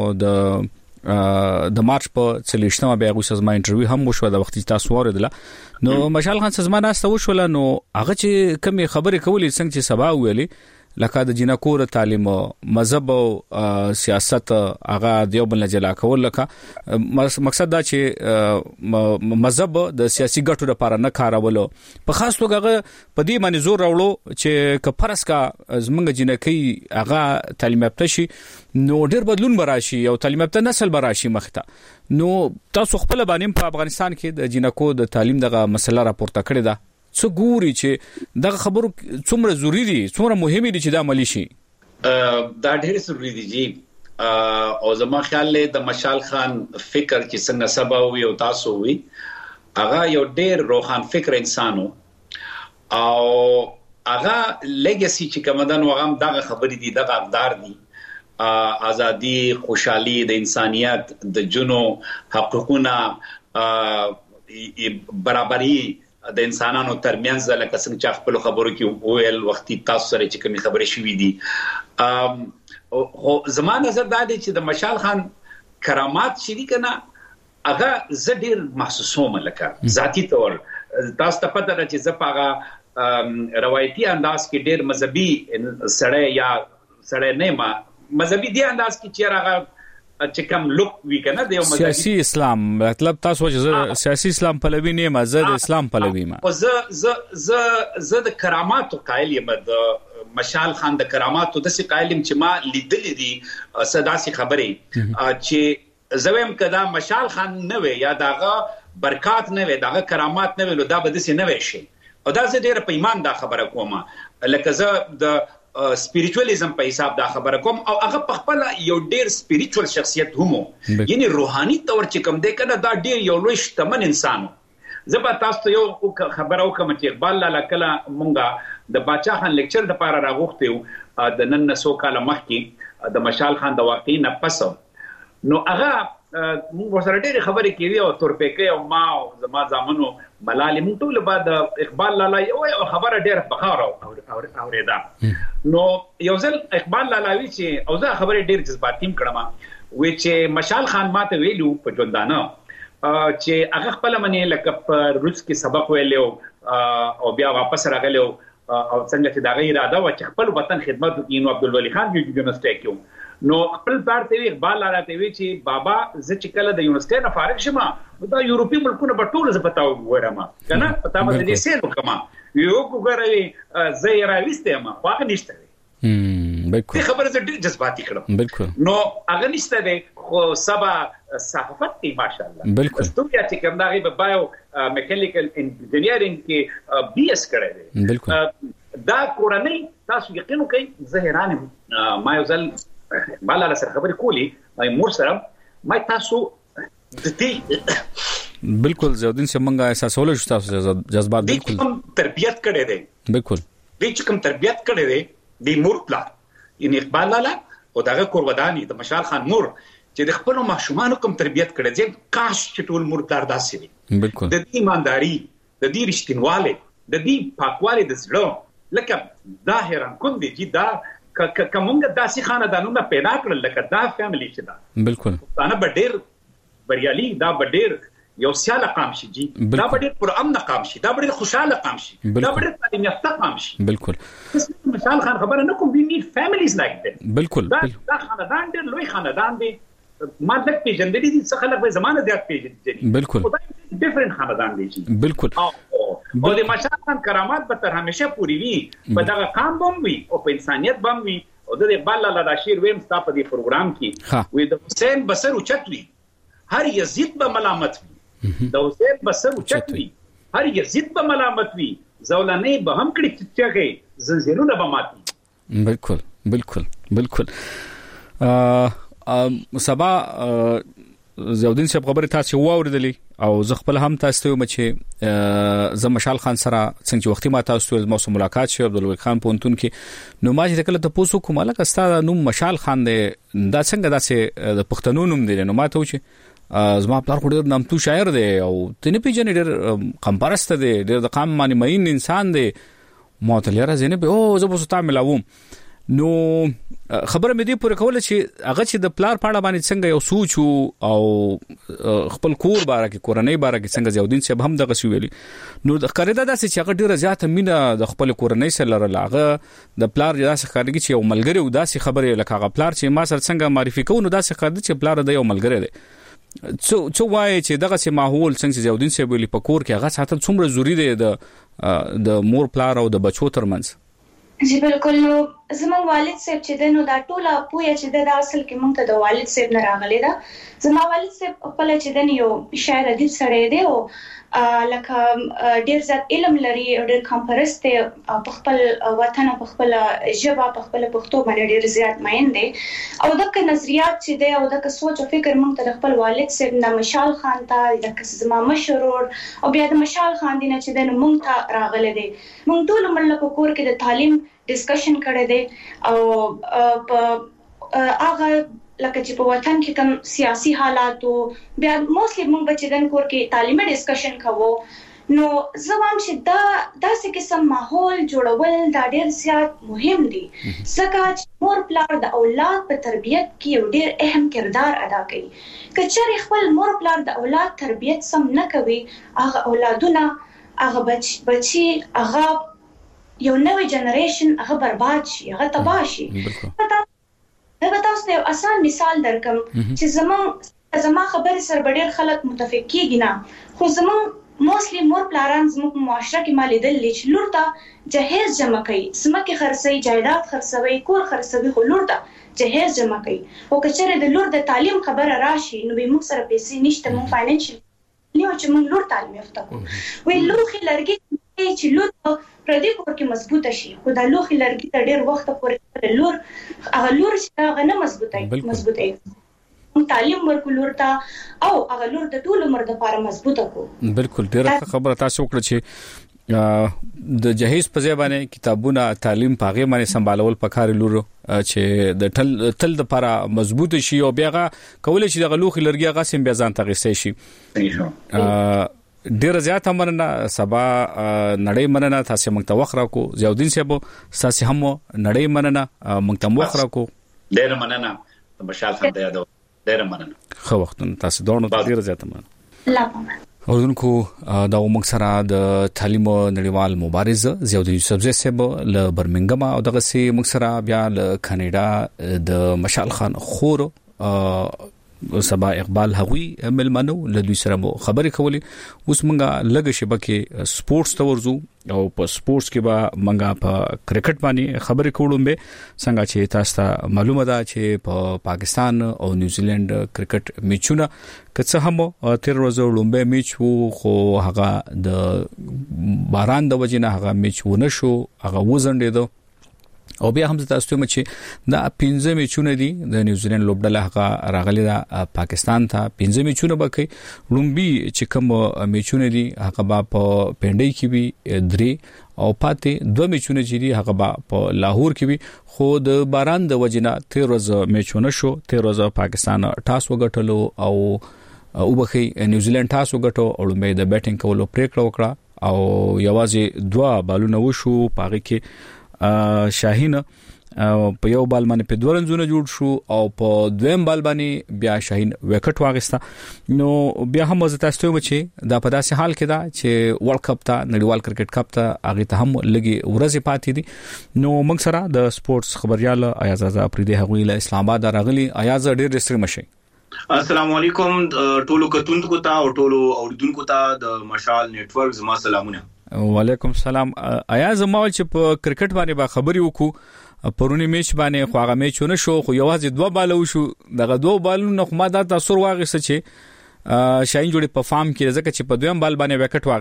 د مارچ په 30مه بیا غوسر زما انټرویو هم وشو د وخت تاسو اوریدله نو مشال خان زما ناست وشول نو هغه چې کوم خبرې کولې څنګه چې سبا ویلې لکه د جنکو تعلیم مذهب او سیاست هغه دیو بل جلا کول لکه مقصد دا چې مذهب د سیاسي ګټو لپاره نه کارولو په خاص توګه په دې باندې زور راوړو چې کفرس کا زمونږ جنکی هغه تعلیم یافته شي نو ډېر بدلون براشي او تعلیم یافته نسل براشي مخته. نو تاسو خپل باندې په افغانستان کې د جنکو د تعلیم دغه مسله راپورته کړې ده څو ګوري چې دغه خبرو څومره ضروری دي څومره مهمه دي چې دا عملی شي؟ دا ډېر ضروری دي جی او زما خیال له د مشال خان فکر چې څنګه سبا وي او تاسو وي هغه یو ډېر روحان فکر انسانو او هغه لیګسی چې کومدان وغم دغه خبرې دي دغه اقدار دي ازادي خوشحالي د انسانيت د جنو حقوقونه برابرۍ د انسانانو ترمنځ لکه څنګه چې خپل خبرو کې ویل وختي تاسو سره چې کومې خبرې شوې دي زما نظر دا دی چې د مشال خان کرامات شری کنه هغه زډیر محسوسوم لکه ذاتی تور تاسو ته پته ده چې زپاغه روایتي انداز کې ډیر مذهبي سړی یا سړی نه ما مذهبي دی انداز کې چې هغه چې کوم لوک وی کنه د سیاسي اسلام مطلب تاسو چې سیاسي اسلام پلوي نه مزه د اسلام پلوي ما او ز د کراماتو قائل یم د مشال خان د کراماتو د سي قائل یم چې ما لیدلې دي صداسي خبرې چې زویم کدا مشال خان نه وي یا داغه برکات نه وي داغه کرامات نه وي دا به د سي نه وي شي او دا زه ډېر په ایمان دا خبره کوم لکه زه د سپیریچواليزم په حساب دا خبره کوم او هغه په خپل یو ډیر سپیریچوال شخصیت هم یعنی روحاني تور چې کوم دی کنه دا ډیر یو لوی شتمن انسان زبر تاسو ته یو خبره وکم چې اقبال لاله کله مونږه د باچا خان لیکچر د پاره راغوښتو د نن سو کال مخکې د مشال خان د واقعي نه پس نو هغه موږ ورسره ډېرې خبرې کړې او تورپیکې او ما او زما زامنو ملالې موږ ټول بعد اقبال لاله یو خبره ډېره بخار اورېده نو یو ځل اقبال لالاوي چې او زه خبرې ډېر جذباتي کړم وی چې مشال خان ماته ویلو په ژوندانه چې هغه خپل منې لکه په روس کې سبق ویلو او بیا واپس راغلو او څنګه چې دا غي اراده و چې خپل وطن خدمت وکړي نو عبدالولي خان یونیورسيټي کې نو خپل پارت وی اقبال لاله وی چې بابا زه چې کله د یونیورسيټي نه فارغ شمه دا یورپی ملکونه په ټول ز پتاو ګورم کنه پتا مې دې سیل کما یو وګورئ زه راويسته ما واخ نشته بالکل خبره زه جذباتي کړم بالکل نو هغه نشته دی خو سبا صحافت دی ماشاءالله بالکل استوریا چې کوم دا غي په بایو میکانیکل انجینیرینګ کې بي اس کړی دی بالکل دا کورنۍ تاسو یقین کوئ زه حیران ما یو ځل بالا سره خبرې کولی مې مور سره ما تاسو د دې بالکل زودین چې منګه احساسول شو تاسو جذبات بالکل تربيت کړي دي بالکل دې چې کوم تربيت کړي دي د مور پلا ان اقبال لاله او دغه قرباني د مشال خان مور چې د خپل ماشومان کوم تربيت کړي چې کاش چې ټول مور پلار داسې وي بالکل د دې ایمانداري د دې رښتینواله د دې پاکواله د زړه لکه ظاهرا کوم دي چې دا کومه داسې خاندانونه پیدا کړل لکه دا فیملی چې دا بالکل انا بډیر بریالي دا بډیر یو سیاله قام شي جی دا بډیر پر امن قام شي دا بډیر خوشاله قام شي دا بډیر تعلیم یافته قام شي بالکل مثال خان خبره نه کوم وی نیډ فیملیز لایک دیٹ بالکل دا خاندان ډیر لوی خاندان دی ما دک پیژندلې دي څه خلک به زمانه زیات پیژندلې بالکل ډیفرنٹ خاندان دی جی بالکل او د مشال خان کرامات به تر همیشه پوری وي په دغه قام بم وي او په انسانيت بم وي او د اقبال لاله دا شعر ویم ستا په دې پروګرام کې وي د حسین بسر اوچت وي هر یزید به ملامت وي د حسین بسر اوچت وي هر یزید به ملامت وي زولانې به هم کړي چې زنجیرونه به ماتي بالکل بالکل بالکل سبا زودین صاحب خبره تاسو واوریدلې او زه خپل هم تاسو ته چې زه مشال خان سره څنګه وختي ما تاسو ته موسم ملاقات شو عبدالولي خان پونتون کې نو ما چې کله ته پوسو کوم لکه ستاسو نوم مشال خان دی دا څنګه داسې د پښتنو نوم دی نو ما ته چې زما پلار خو ډېر نامتو شاعر دی او تنه پیژنې ډېر قمپرست دی ډېر د قام باندې مین انسان دی معتلره زینب او زه به ستاسو ملاوم نو خبره مې دی پوره کوله چې هغه چې د پلار پاړه باندې څنګه یو سوچ او خپل کور باره کې کورنۍ باره کې څنګه زودین صاحب هم دغه سی ویلي نو د خریدا داسې چې هغه ډیره زیاته مینه د خپل کورنۍ سره لرله هغه د پلار داسې خارګي چې یو ملګری او داسې خبره لکه هغه پلار چې ما سره څنګه معرفي کوو نو داسې خارګي چې پلار د یو ملګری دی څو وایي چې دغه سي ماحول څنګه زودین صاحب ویلي په کور کې هغه ساتل څومره ضروری دی د مور پلار او د بچو ترمنځ جی بالکل نو زموږ والد صاحب چې دنو دا ټوله پوهه چې د اصل کې مونږ ته د والد صاحب نه راغلی دا زما والد صاحب خپل چې دنه یو شاعر ادیب سره دی او لکه ډیر زیات علم لري او ډیر کمپرست دی په خپل وطن په خپل ژبه په خپل پښتو باندې ډیر زیات مین دی او دغه نظریات چې دی او دغه سوچ او فکر مونږ ته خپل والد صاحب نه مشال خان ته د زما مشرور او بیا د مشال خان دی نه چې دنه مونږ ته راغلی دی مونږ ټول ملک کور کې د تعلیم ډسکشن کړی دی او په هغه لکه چې په وطن کې کوم سیاسي حالات او بیا موستلی موږ بچیدن کور کې تعلیمي ډسکشن کوو نو زموږ چې دا داسې قسم ماحول جوړول دا ډېر زیات مهم دي ځکه چې مور پلار د اولاد په تربيت کې یو ډېر اهم کردار ادا کوي کچېرې خپل مور پلار د اولاد تربيت سم نه کوي هغه اولادونه هغه بچي هغه یو نوې جنریشن هغه برباد شي هغه تباہ شي دا به تاسو ته آسان مثال درکم چې زما خبرې سره ډېر خلک متفق کیږي نه خو زموږ موستلی مور پلاران زموږ معاشره کې مالې دل چې لور ته جهیز جمع کوي سمکه خرڅي جایداد خرڅوي کور خرڅوي خو لور ته جهیز جمع کوي او کچره د لور د تعلیم خبره راشي نو به موږ سره پیسې نشته موږ فاینانشل لیو چې موږ لور تعلیم یافته کو وی لوخي لرګي چې لور پردي کور کې مضبوطه شي خو د لوخي لرګي ته ډېر وخت پورې لور هغه لور چې هغه نه مضبوطه تعلیم ورکول ورته او هغه لور د ټول عمر لپاره مضبوطه کو. بالکل ډیره خبره تاسو وکړه چې د جهیز په ځای باندې کتابونه تعلیم پاغه باندې سمبالول پکار لور چې د تل د لپاره مضبوط شي او بیا کولای شي د غلوخ لرګي غاسم بیا ځان تغسې شي. ډیر زیات مننه سبا نړۍ مننه تاسو موږ ته وخت راکو زیاودین صاحب تاسو هم نړۍ مننه موږ ته وخت راکو. ډیر مننه مشال خان ته یادو ډیر مننه خو وخت تاسو دونو ډیر زیات مننه. لا پمه اوردونکو دا موږ سره د تعلیم نړیوال مبارز زیاودین صاحب صاحب له برمنګم او دغه سي موږ سره بیا له کاناډا د مشال خان خور سبا اقبال هغوی ملمنو له دوی سره مو خبرې کولې. اوس مونږه لږ شبکه سپورتس ته ورزو او په سپورتس کې به مونږه په کرکټ باندې خبرې کوو به څنګه چې تاسو ته معلومه ده چې په پاکستان او نیوزیلند کرکټ میچونه کڅه هم تیر ورځ لومبه میچ وو خو هغه د باران د وجې نه هغه میچ ونه شو هغه وزندېدو او بیا هم تاسو ته چې دا 15 میچونه دي د نیوزیلند لوبډله هغه راغلي دا پاکستان ته 15 میچونه بکې لومبي چې کوم میچونه دي هغه په پنډي کې وي درې او پاتې 2 میچونه چې دي هغه په لاهور کې وي خو د باران د وجنه 13 میچونه شو 13 پاکستان ټاس وګټلو او وبخي نیوزیلند ټاس وګټو او لومبي د بیټینګ کولو پریکړه وکړه او یوازې 2 بالونه وشو پاره کې شاهین په یو بال باندې په دوه رنزونه جوړ شو او په دویم بال باندې بیا شاهین وکټ واغسته. نو بیا هم زه تاسو ته چې دا په داسې حال کې دا چې ورلد کپ ته نړیوال کرکټ کپ ته هغه ته هم لګي ورځې پاتې دي. نو موږ سره د سپورتس خبريال ایاز افریدي هغوی له اسلام آباد راغلي. ایاز ډېر ستړي مشي. السلام علیکم ټولو کتونکو ته او ټولو اوریدونکو ته د مشال نتورک زما سلامونه. وعلیکم السلام. ایاز ما چې په کرکټ باندې با خبري وکړو پرونی میچ باندې خو هغه میچونه شو خو یوازې 2 بالو شو دغه 2 بالونو خو ما دا تاثیر واغسته چې شاهین جوړي په فارم کې ځکه چې په دویم بال باندې وکټ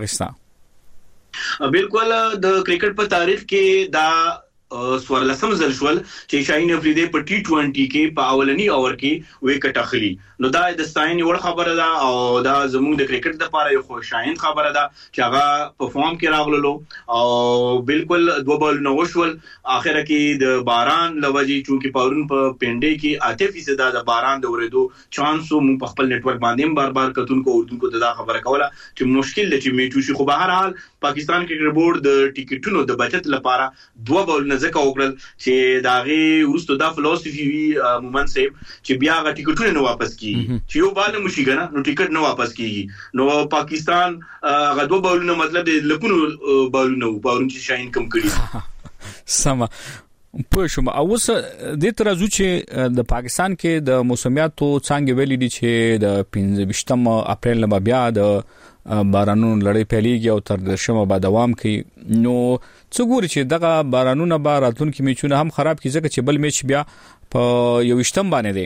واغسته. بالکل د کرکټ په تاریخ کې دا سوارلسم ځل شول چې شاهین افریدي په ټي 20 کې په اولنی اور کې وکټ اخلي. نو دا د ستاینې وړ خبره ده او دا زموږ د کرکټ لپاره یو خوشاینده خبره ده چې هغه په فارم کې راغلو او بالکل 2 بالونه وشول. اخره کې د باران لوجي چې پورن په پنډي کې 80% د باران د ورېدو چانس مو په خپل نتورک باندې بار کتونکو اردوونکو ته دا خبره کوله چې مشکل دی چې میچو شي. خو به هر حال پاکستان کرکټ بورډ د ټیکټونو د بچت لپاره 2 بالونه ځکه وکړل چې داغه ورستو دا فلسفي وی مومنت سیب چې بیا غا ټیکټونه نه واپس کیږي چې یو بال مشي کنه نو ټیکټ نه واپس کیږي. نو پاکستان غا 2 بالونه مطلب د لکونو بالونه پاورن چې شاین کم کړی سما په شوم اوس د ترازو چې د پاکستان کې د موسمیاتو څنګه ویلي دي چې د 15 اپریل نه بیا د بارانونو لړۍ پیلېږي او تر شمه به دوام کوي. نو څه ګوري چې دغه بارانونه به راتلونکي میچونه هم خراب کیږي ځکه چې بل میچ بیا په 21 باندې دی.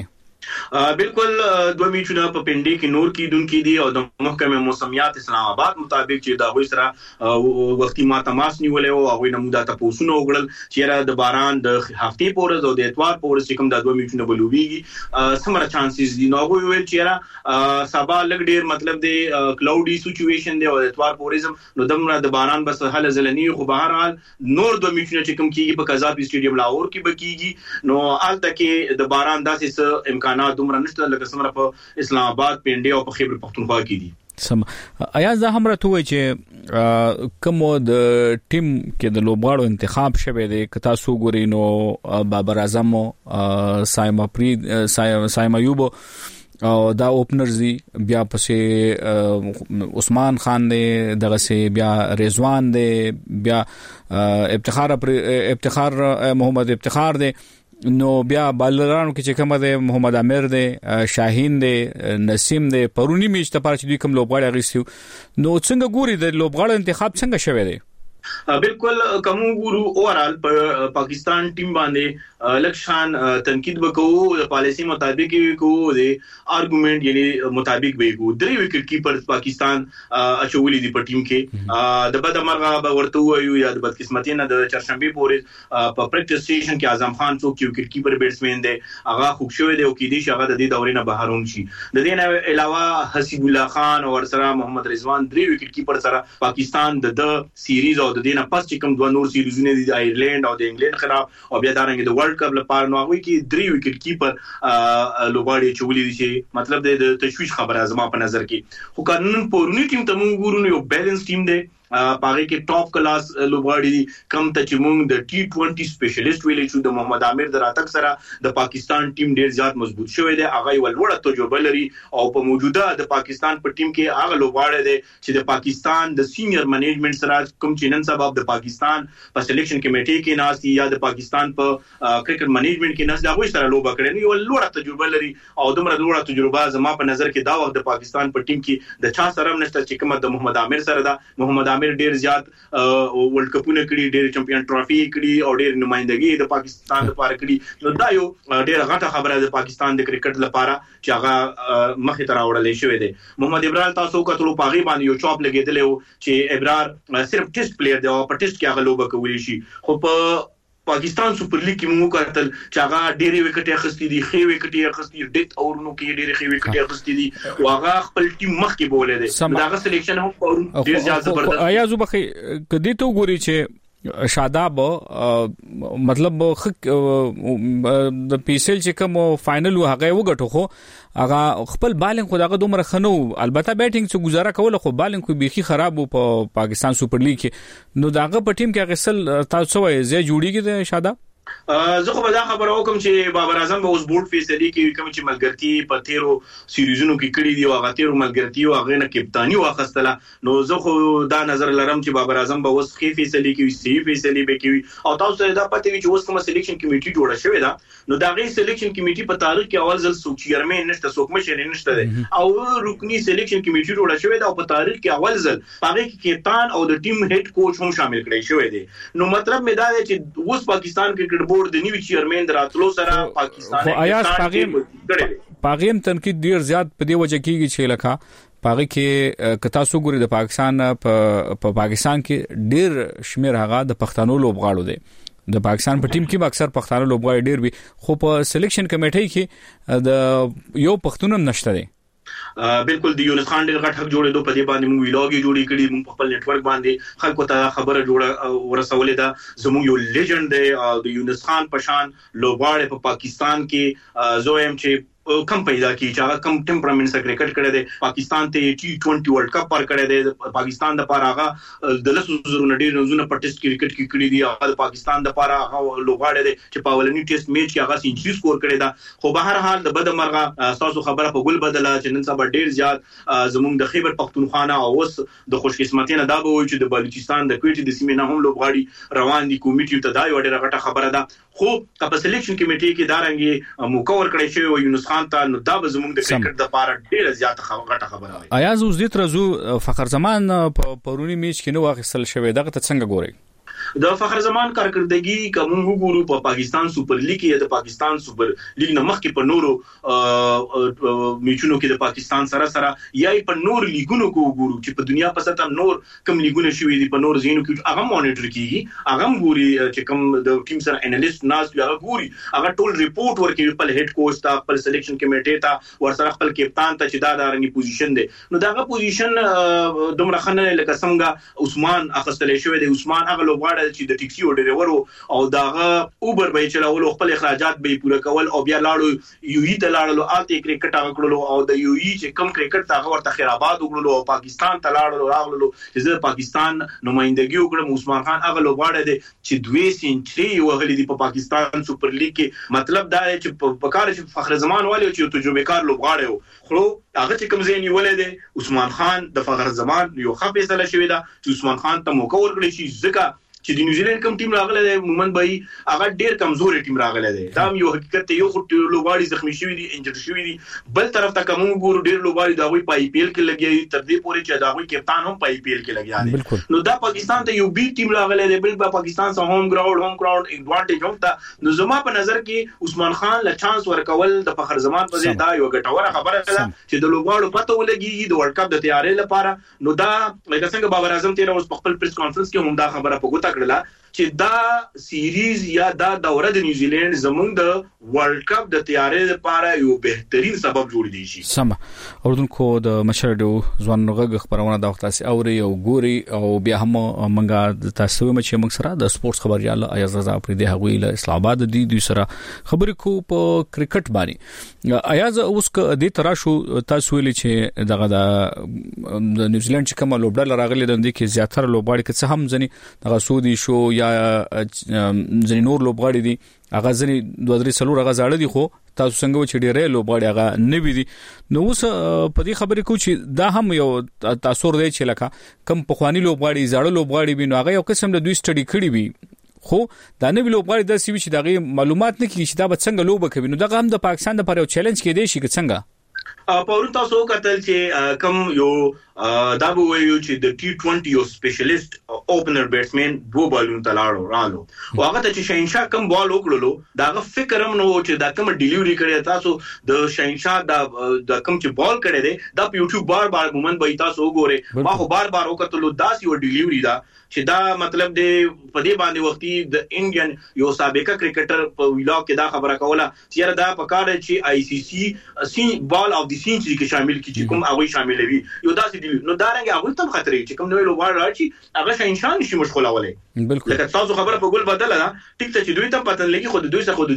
بالکل 2 میچونه په پنډي کې نور کیدونکو دي او د محکمه موسمیات اسلام آباد مطابق چې دا وې سره وختي ما تماس نیولې او هغه نمودا تاسو نو وګړل چې د باران د هفتې پورز او د اتوار پورز چې کوم د 2 میچونه بلوبيږي سمره چانسز دي. نو هغه ویل چې سبا لګ ډیر مطلب دی کلاودي سچويشن دی او د اتوار پورزم نو دمره د باران بس حل زلنی خو به هر حال نور 2 میچونه چې کوم کیږي په قزاقي سټیډیم لاهور کې بکیږي. نو آلته کې د باران داسې امکان دومره نشته لکه څنګه په اسلام آباد پنډي او په خیبر پختونخوا کې دي. سم ایا زه هم راته وای چې کوم د ټیم کې د لوبغاړو انتخاب شوه دی که تاسو ګورئ نو بابر اعظم سایم ایوب او دا اوپنرز دی بیا پسې عثمان خان دی دغه سي بیا رضوان دی بیا افتخار محمد افتخار دی. نو بیا بالرانو کې چې کومه ده محمد امیر ده شاهین ده نسیم ده پرونی میچ ته پاره چې دوی کوم لوبغاړي غوښتي. نو څنګه ګوري د لوبغاړو انتخاب څنګه شوی دی؟ بالکل کوم ګورو اوورال په پاکستان ټیم باندې لکشان تنقید وکړو د پالیسی مطابق وکړو د ارګومنت یعنی مطابق وکړو 3 وکټ کیپر پاکستان اچولې دی په ټیم کې د بد مرغه ورته وایو یا د بدقسمتۍ نه د چرشنبه پورې په پریکټیس سټیشن کې اعظم خان څوک وکټ کیپر بیټسمن دی هغه خوب شوی دی او کې دي شغه د دې دورې نه بهرون شي د دې نه علاوه حسیب الله خان او سره محمد رضوان 3 وکټ کیپر سره پاکستان د سیریز او د دې نه پس چې کوم دوه نور سیریزونه دي د آیرلند او د انګلند خلاف او بیا دارنګ د ورلد کپ لپاره نو هغه کې 3 وکټ کیپر لوباړي چولې دي چې مطلب د تشویش خبره زما په نظر کې خو قانون پورنی ټیم ته مونږ ګورو یو بیلانس ټیم دی پاره کې ټاپ کلاس لوبغاړي کم ته چې موږ د ټي 20 سپیشلیست ویلې شو د محمد عامر د راتګ سره د پاکستان ټیم ډیر زیات مضبوط شوی دی هغه یو لوړه تجربه لري او په موجوده د پاکستان په ټیم کې هغه لوبغاړي دي چې د پاکستان د سینیئر منیجمنت سره کوم چې نن سبا د پاکستان په سلیکشن کمیټې کې ناشتي یا د پاکستان په کرکټ منیجمنت کې ناشتي هغه سره لوبه کړي یو لوړه تجربه لري او دومره لوړه تجربه زما په نظر کې دا وخت د پاکستان په ټیم کې د چا سره نشته چې کوم د محمد عامر سره دا محمد عامر ډیر زیات ورلد کپونه کړي ډېر چمپیون ټرافي کړي او ډېر نمائندګي د پاکستان لپاره کړي نو دا یو ډېر غټه خبره ده د پاکستان د کرکټ لپاره چې هغه مخې ته راوړل شوی دی محمد ابرار تاسو کتلو پاغي باندې یو چاپ لګیدل چې ابرار صرف ټیسټ پلیئر دی او په ټیسټ کې هغه لوبه کوي شي خو په پاکستان سپر لیګ کې موږ کتل چې هغه ډېری وکټي اخستې دي خې وکټي اخستې ډیت اورونو کې ډېری خې وکټي اخستې دي او هغه خپل ټیم مخ کې بولې دي دا هغه سلیکشن هم ډېر زیات زبردست آیا زوبخي کدي ته ګوري چې شاداب مطلب د پیسل چې کوم فائنل هغه وګټو خو هغه خپل بالنګ خو دغه دومره خنو البته بیټینګ څخه گزاره کوله خو بالنګ خو بيخي خراب په پاکستان سپر لیګ کې نو دغه په ټیم کې غسل تاسو وایي زه جوړیږي د شاداب زه خو به دا خبره وکم چې بابر اعظم به اوس بورډ فیصله کې کوم چې ملګرتي په تیرو سیریزونو کې کړی دی او هغه تیرو ملګرتي او هغه نه کپتانی واخستله نو زه خو دا نظر لرم چې بابر اعظم به اوس خې فیصله کې سی فیصله به کوي او تاسو دا پته وی چې اوس کوم سلیکشن کمیټي جوړه شوې ده نو دا غي سلیکشن کمیټي په تاریخ کې اول ځل څوک چیرمن نشته څوک مشر نشته او رکنی سلیکشن کمیټي جوړه شوې ده او په تاریخ کې اول ځل هغه کې کپتان او د ټیم هډ کوچ هم شامل کړي شوی دی نو مطلب مې دا دی چې اوس پاکستان کرکټ بورډ د نیو چیرمن دراتلو سره پاکستان پاغیم تنقید ډیر زیات په دی وجه کېږي چې لکه پاغي کې کتا سو ګوري د پاکستان په پاکستان کې ډیر شمیر هغه د پښتنو لوبغاړو دي د پاکستان په ټیم کې اکثر پښتانه لوبغاړي ډیر وي خو په سلیکشن کمیټې کې د یو پښتون نشته دي بالکل د یونس خان ډیر غټ حق جوړېدو په دې باندې موږ ویلاګي جوړې کړې موږ په خپل نتورک باندې خلکو ته خبره جوړه ورسولې ده زموږ یو لیجند دی د یونس خان پشان لوبغاړي په پاکستان کې زویم چې کم پیدا کی چې هغه کم ټمپرامنټ سره کرکټ کړی دی پاکستان ته ټي 20 ورلد کپ پر کړی دی پاکستان د پاره هغه د لسو زرو نډیر نوزونه په ټیسټ کرکټ کې کړی دی هغه پاکستان د پاره هغه لوبغاړی دی چې په ولني ټیسټ میچ کې هغه سنچري سکور کړی دا خو به هر حال د بد مرغه تاسو خبره په ګل بدله چې نن سبا ډیر زیات زموږ د خیبر پختونخوا او اوس د خوشقسمتۍ نه دا به وي چې د بلوچستان د کوټې د سیمې نه هم لوبغاړي روان دي کمیټې ته دا یو ډیره غټه خبره ده خو په سلیکشن کمیټې کې دارنګي مکور کړی شوی و یونس خان ته نو دا به زموږ د کرکټ د پاره ډیره زیاته غټه خبره وي آیا زوز دې ترزو فخر زمان په پرونی میچ کې نو واخیستل شوی دغه ته څنګه ګوري د فخر زمان کارکردګي کوم وګورو په پاکستان سپر لیګ کې د پاکستان سپر لیګ نه مخکې په نورو میچونو کې د پاکستان سره یا په نور لیګونو کې وګورو چې په دنیا په سطح نور کوم لیګونه شوي دي په نور زینو کې هغه مانیټر کیږي هغه ګوري چې کوم د ټیم سره انالیست ناس هغه ګوري هغه ټول ریپورت ورکوي په هډ کوچ ته په سلیکشن کمیټې ته ورسره خپل کپتان ته چې دا دارنګي پوزیشن دی نو داغه پوزیشن دومره خنه لکه څنګه عثمان اخستل شوی دی عثمان هغه لوبغاړی چې د ټیکسي او ډرایور او داغه اوبر به چلاول خپل اخراجات به پوره کول او بیا لاړو یو ای ته لاړو آلته کرکټ هغه کړلو او د یو ای چې کم کرکټ هغه ورته خیرآباد وګړو او پاکستان ته لاړو راغلو چې د پاکستان نمائندګي وکړم عثمان خان هغه لوبغاړی دی چې 2 سنچري وهلي دی په پاکستان سپر لیګ کې مطلب دا چې په کار چې فخر زمان والی چې تجربه کار لوبغاړی خو هغه چې کوم ځای نیولې دی عثمان خان د فخر زمان یو ښه فیصله شوې ده چې عثمان خان ته موقع ورکړي شي ځکه چې د نیوزیلند کوم ټیم راغلی دی مومن بای هغه ډیر کمزوري ټیم راغلی دی دا یو حقیقت یو لوبغاړي زخمی شوی دي انجر شوی دي بل طرف ته کوم ګورو ډیر لوبغاړي دا وی په آی پی ایل کې لګي تر دې پورې چې دا وی کپتان هم په آی پی ایل کې لګي نو دا پاکستان ته یو بي ټیم راغلی دی بل پاکستان سره هوم ګراوند ایڈوانټیج هم تا نو زما په نظر کې عثمان خان له چانس ورکول د فخر زمان په ځای دا یو ګټوره خبره ده چې د لوبغاړو پته ولګي د ورلد کپ د تیاری لپاره نو دا لکه څنګه بابر اعظم تیر اوس په خپل پریس کانفرنس کې هم دا خبره په ګوته کړله چې دا سیریز یا دا دوره د نیوزیلند زمونږ د ورلد کپ د تیاری لپاره یو بهترین سبب جوړ دی شي سم اوردونکو د مشرډو ځوان غږ خبرونه د وخت تاسو اوري او ګوري او بیا هم منګه تاسو چې موږ سره د سپورتس خبريال ایاز رضا پر دې هغوی له اسلام آباد دي دوی سره خبرې کو په کرکټ باندې ایاز اوس د تراشو تاسو ویلي چې دغه د نیوزیلند چې کوم لوبډل راغلي د دې کې زیاتره لوبغاړي که څه هم ځنی دغه سودی شو یا ځنی نور لوبغاړي دي هغه ځنی 2003 هغه زاړه دي خو تاسو څنګه چې ډېرې لوبغاړي هغه نه وي دي نو اوس په دې خبرې کو چې دا هم یو تاثیر دی چې لکه کم پخوانی لوبغاړي زاړه لوبغاړي بي نو هغه یو قسم د دوی سټډي کړی وي خو دا نه لوبغاړي د سی وی چې دغه معلومات نه کیږي چې دا به څنګه لوب کوي نو دا هم د پاکستان لپاره یو چیلنج کې دی چې څنګه پورون تاسو کتل چې کم یو دا به ویو چې د T20 یو سپیشلیست اوپنر بیټسمن دو بالون تلاړو رالو او هغه ته چې شاهنشاه کم بال وکړلو داغه فکر هم نو چې دا کم ډیلیوري کړی تاسو د شاهنشاه د کم چې بال کړی دی دا په یوټیوب بار مومن به تاسو وګورئ ما خو بار وکړلو داس یو ډیلیوري دا چې دا مطلب دی په دې باندې وختي د انډین یو سابقه کرکټر په ویلاګ کې دا خبره کوله چې دا په کار چې آی سی سی بال اف د سینچري کې شامل کی چې کوم هغه شامل وي یو داسې دی نو دا رنګ هغه تم خطرې چې کوم نوې لوبغاړي راشي هغه شاهنشاه نشي مشغولولې بالکل لکه تاسو خبره په ګول بدل ده ټیک ته چې دوی ته پته لګي خو دوی سره خو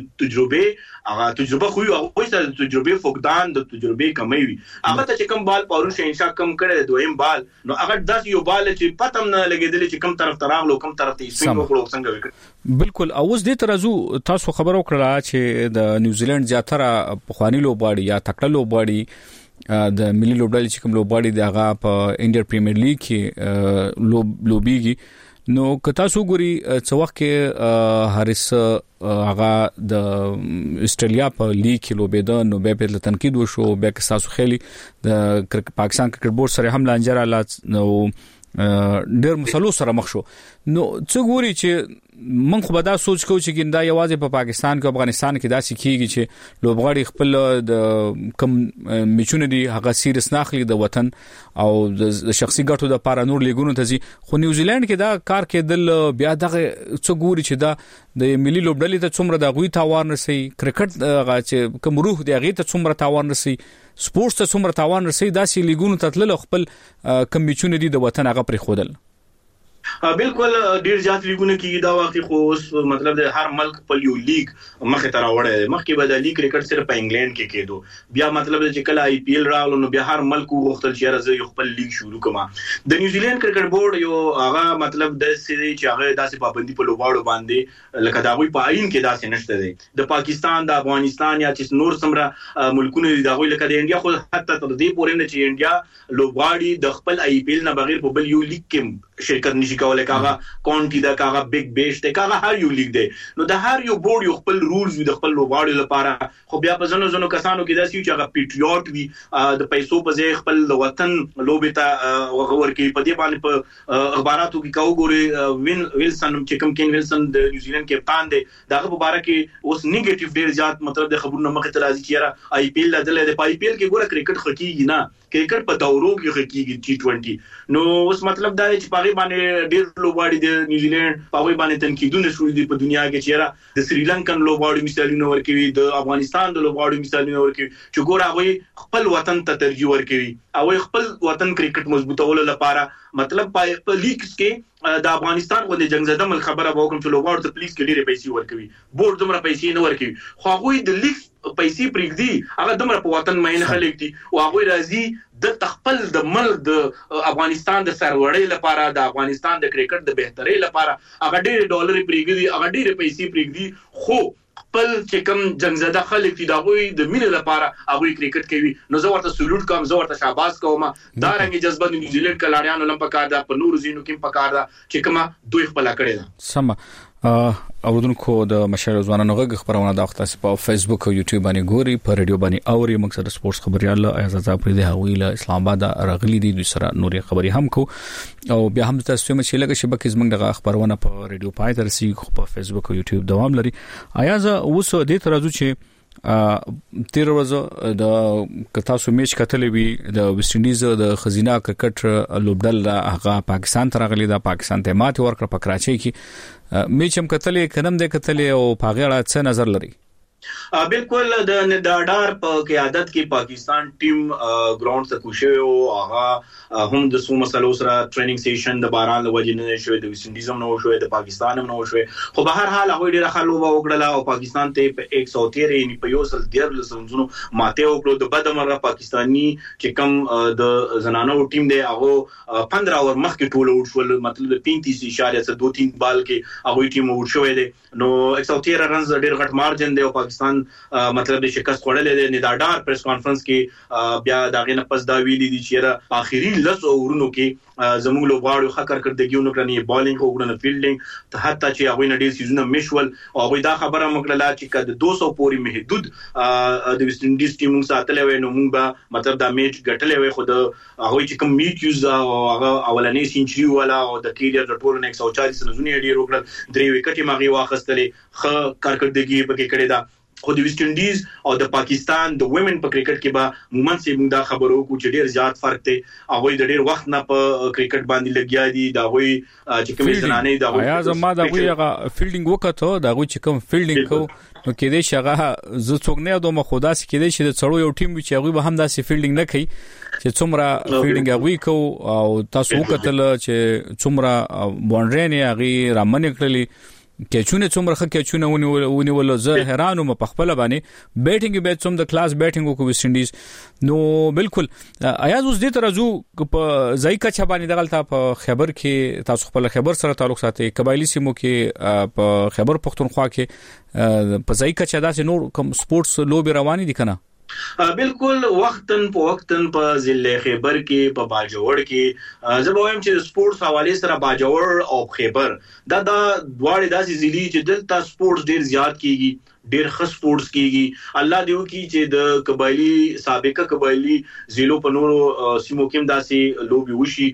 د تجربه خو یو هغه سره تجربه فقدان د تجربه کمی وي هغه ته چې کوم بال پورون شاهنشاه کم کړي دویم بال نو هغه داسې یو بال چې پته نه لګیدل چې کوم طرف تراغلو کوم طرف ته سوینګ وکړو څنګه وکړ بالکل اوس دې ترازو تاسو خبرو کړه چې د نیوزیلند زیاتره پخوانی لوبغاړي یا تکړه لوبغاړي د ملي لوبډل چې کوم لوبغاړي دغه په انډیا پریمیر لیګ کې لوبيږي نو که تاسو ګوري څو وخت کې هارس هغه د استرالیا په لیګ کې لوبېده نو به په تنقید وشو به که تاسو خېلي د پاکستان کرکټ بورډ سره هم لانجره نو ډېر مسلو سره مخ شو نو څو ګوري چې من خو به دا سوچ کوم چې ګندا یوازې په پاکستان کې افغانستان کې داسې کیږي چې لوبغاړي خپل د کم میچونه دي هغه سیریس ناخلي د وطن او د شخصي ګټو د پاره نور لیګونو ته ځي خو نیوزیلند کې دا کار کېدل بیا دغه څو ګوري چې دا د ملي لوبډلې ته څومره د غوي تاوان رسي کرکټ هغه چې کوم روح دی هغه ته څومره تاوان رسي سپورتس ته څومره تاوان رسي داسې لیګونو ته تلل خپل کم میچونه دي د وطن هغه پرې خودل بالکل ډیر زیات لیګونه کې دا واقعي خو مطلب د هر ملک په یو لیګ مخه تر وړه مخکې به د لیګ کرکټ صرف په انګلند کې کېدو بیا مطلب چې کله آی پی ایل راغلو نو بیا هر ملک وغوښتل چې راځي یو خپل لیګ شروع کړه د نیوزیلند کرکټ بورډ یو هغه مطلب د سړي چې هغه داسې پابندي په لوبغاړو باندې لکه دا وی په آئین کې داسې نشته دی د پاکستان د افغانستان یا چې نور سمره ملکونه دي دا وی لکه د انډیا خو حتی تر دې پورې نه چې انډیا لوبغاړي د خپل آی پی ایل نه بغیر په بل یو لیګ کې شرکت نشي کولای کاغه کونټي دا کاغه بیگ بیش ته کاغه هر یو لیګ دی نو د هر یو بورډ یو خپل رولز وي د خپل لوبغاړو لپاره خو بیا په زنو کسانو کې داسي چې هغه پیټریوټ وي د پیسو په ځای خپل وطن لوبې ته ورکی په دې باندې په اخباراتو کې کاو ګوري ویلسن چې کوم کین ویلسن د نیوزیلند کپتان دی دغه په اړه کې اوس نیگیټیو ډیر زیات مطلب د خبرونو مخه ته راځي چې آی پی ایل دلته د آی پی ایل کې ګوره کرکټ خکېږي نه کرکټ په دورو کې خکېږي T20 نو اوس مطلب دا چې پاغي باندې ډیر لوبغاړي د نیوزیلند پاغي باندې تنقیدونه شروع دي په دنیا کې چې د سریلانکن لوبغاړي مثالونه ورکوي د افغانستان د لوبغاړي مثالونه ورکوي چې ګوره هغه خپل وطن ته ترجیح ورکوي او خپل وطن کرکټ مضبوطولو لپاره مطلب په لیګز کې د افغانستان غوډه جنگزده مل خبره وکم چې لوبغاړو ته پلیز کې ډیره پیسې ورکوي بورډ دومره پیسې نه ورکوي خو هغه د لیګ پیسې پرېږدي هغه دومره په وطن مې خلک دي او هغه راځي د تخپل د ملک د افغانستان د سرورړې لپاره د افغانستان د کرکټ د بهترۍ لپاره هغه ډېر ډالر پرېږدي هغه ډېر پیسې پرېږدي خو خپل چې کوم جنگزده خلک دي دا غوي د مینې لپاره هغه کرکټ کوي نو زه ورته سلوټ کوم زه ورته شاباس کوم دا رنګ جذبه د نیوزیلند کلاړیانو لم پکار دا په نور زینو کې پکار دا چې کومه دوی خپل کړی دا سم اوردونکو د مشر ځوانانو غږ خبرونه د وخت په فیسبوک او یوټیوب باندې ګوري په رادیو باندې اوري موږ سره سپورتس خبريال اعزاز پرې د حویله اسلام آباد راغلي دي دوی سره نوري خبري هم کو او بیا هم تاسو چې لګه شبکې زمنګ د خبرونه په رادیو پای تر سي په فیسبوک او یوټیوب دوام لري اعزاز اوس د ترازو چې تیر ورځ د کتاسو میچ کتلې وی د ویسټ انډیز د خزینه کرکټ لوبډل هغه پاکستان ته راغلی دا پاکستان ته ماته ورکړه په کراچۍ کې میچ هم کتلې کنم د کتلې او پاغه څه نظر لري بالکل د نداډار په قیادت کې پاکستان ټیم ګراوند ته کوشش او هغه هم د سو مسلو سره ټریننګ سیشن د باران لوجې نه شوې د ویسټ انډیز هم نه شوې د پاکستان هم نه شوې خو به هر حال هغه ډیره خلوبه وکړه او پاکستان ته په 113 په یو سل ډیر لسمزونو ماته وکړو د بدمره پاکستانی چې کم د زنانو ټیم دی هغه 15 اور مخکې ټول اوټ شول مطلب 35.2 بال کې هغه ټیم اوټ شوې دی نو 113 رنز ډیر غټ مارجن دی او پاکستان مطلب د شکست خوړلې د نداډار پریس کانفرنس کې بیا داغه نه پس دا ویلي دي چې اخیری لس اورونو کې زموږ لوبغاړو خکر کړدګیونو کړنی بالینګ او ګړنه فیلډینګ ته حتی چې هغه نه ډیر سيزونه مشول او هغه دا خبره مکړه چې کله 200 پوري محدود د ویسټ انډیز ټیم ساتلې وای نو موږ به مطلب دا میچ ګټلې وای خو د هغه چې کوم میچ یوز هغه اولنې سنچري ولا او د کیریئر د ټولو 140 سنزونه ډیر وکړل درې وکټي ماغي واخستلې خ کارکړدګي پکې کړې دا خو د ویسټ انډیز او د پاکستان د وومن په کرکټ کې به مومن سي موږ دا خبرو کو چې ډیر زیات فرق دی هغه د ډیر وخت نه په کرکټ باندې لګیا دي دا وایي چې کوم زنانه دا وایي یا زما دا وایي هغه فیلډینګ وکړه دا وایي چې کوم فیلډینګ کو نو کې دې شغه زه څوک نه دوم خدا سي کې دې چې د څړو یو ټیم چې هغه به هم داسې فیلډینګ نه کوي چې څومره فیلډینګ هغه کو او تاسو وکتل چې څومره باونډري نه هغه رامنې کړلې کېچونه څومره کېچونه ونیول زه حیرانو م په خپل باندې بیټینګ به څوم د کلاس بیټینګ کو ویسټ انډیز نو بالکل ایاز اوس دې ترازو په ځایکا چا باندې دغلطه په خبر کې تاسو خپل خبر سره تعلق ساتي قبایلی سیمو کې په خبر پختونخوا کې په ځایکا چا داسې نور کوم سپورتس لوبي رواني دي کنه بالکل وختن په ضلع خیبر کې په باجوړ کې زه وایم چې سپورتس حواله سره باجوړ او خیبر دا دواړه داسې ضلع چې دلته سپورتس ډیر زیات کیږي ډیر خاص سپورتس کیږي الله دې وکړي چې د قبایلی سابقه قبایلی ضلعو په نورو سیمو کې داسې لوبي وشي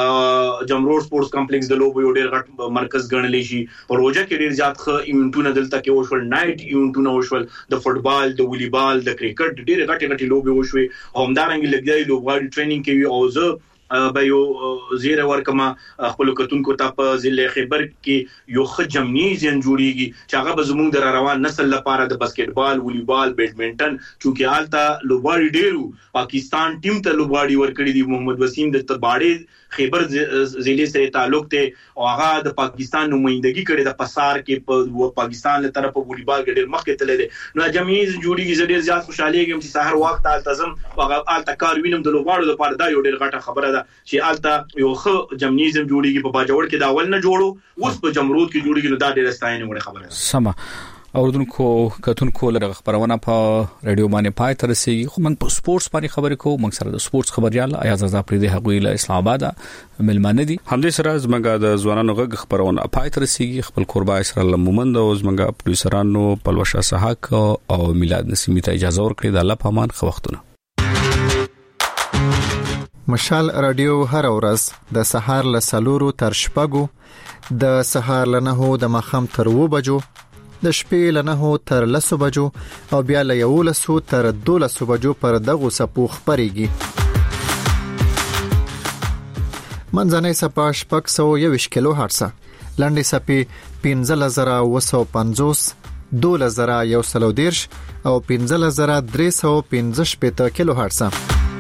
جمرور سپورتس کمپلیکس د لوبي ډیر غټ مرکز ګڼل شي پروژه کې ډیر زیات ښه ایونټونه دلته کې وشول نایټ ایونټونه وشول د فوټبال د والیبال د کرکټ ډیر غټ لوبي وشوي همدارنګه لګیای لوبغاړي ټریننګ کوي او زه به یو زیره ورکما خپل کتونکو ته په ضلع خیبر کې یو خجمنیزین جوړیږي چې هغه به زموږ د روان نسل لپاره د باسکټبال والیبال بیډمنټن چونکی حالته لوبغاړي ډیرو پاکستان ټیم ته لوبغاړي ورکړي دي محمد وسیم د تباړې خیبر ضلع سره تعلق ته او هغه د پاکستان نمائندګي کړي د پسار کې په پاکستان له طرفه والیبال ډیر مخکې تللی نو جمعیز جوړیږي ډیر زیات خوشاله یم چې سحر وخت التزم هغه التکار وینم د لوبغاړو لپاره دا یو ډیر غټه خبره چې آلته یو خو جمنیزم جوړیږي په باجوړ کې دا اول نه جوړو اوس په جمرود کې جوړیږي نو دا ډیره ستاینه وړه خبره ده سم اوردونکو کتونکو لره خبرونه په رادیو باندې پای تر سي خو من په سپورتس باندې خبرې کوم موږ سره د سپورتس خبريال اعزاز پرې د حقوقي له اسلام آباد ملمانه دي همدې سره زمګه د ځوانانو غږ خبرونه پای تر سي خپل قربا اسرائیل مومند او زمګه پروډوسرانو پلوشا سحاق او میلاد نسیمی ته اجازه ورکړي د الله په امان خو وختونه مشال رادیو هر ورځ د سهار له سلورو تر شپږو د سهار له 9 د مخم تر 2 بجو د شپې له 9 تر 10 بجو او بیا له 11 تر 12 بجو پر دغه سپو خبريږي منځنۍ سپا شپږ 120 کیلو هرتز لاندې سپي 15950 12110 او 15315 کیلو هرتز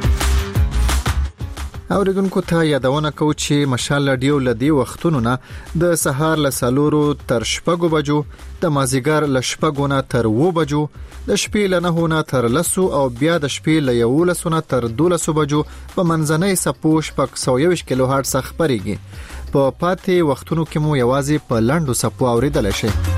اوریدونکو ته یادونه کو چې مشال رادیو لدی وختونو نه د سهار له سلورو تر شپږو بجو د مازیګر له شپږو نه تر 2 بجو د شپې له 9 نه تر 10 او بیا د شپې له 11 نه تر 12 بجو په منځنۍ سپو شپږ 120 کیلو هرتز خبريږي په پاتې وختونو کې مو یوازې په لاندو سپو اوریدل شي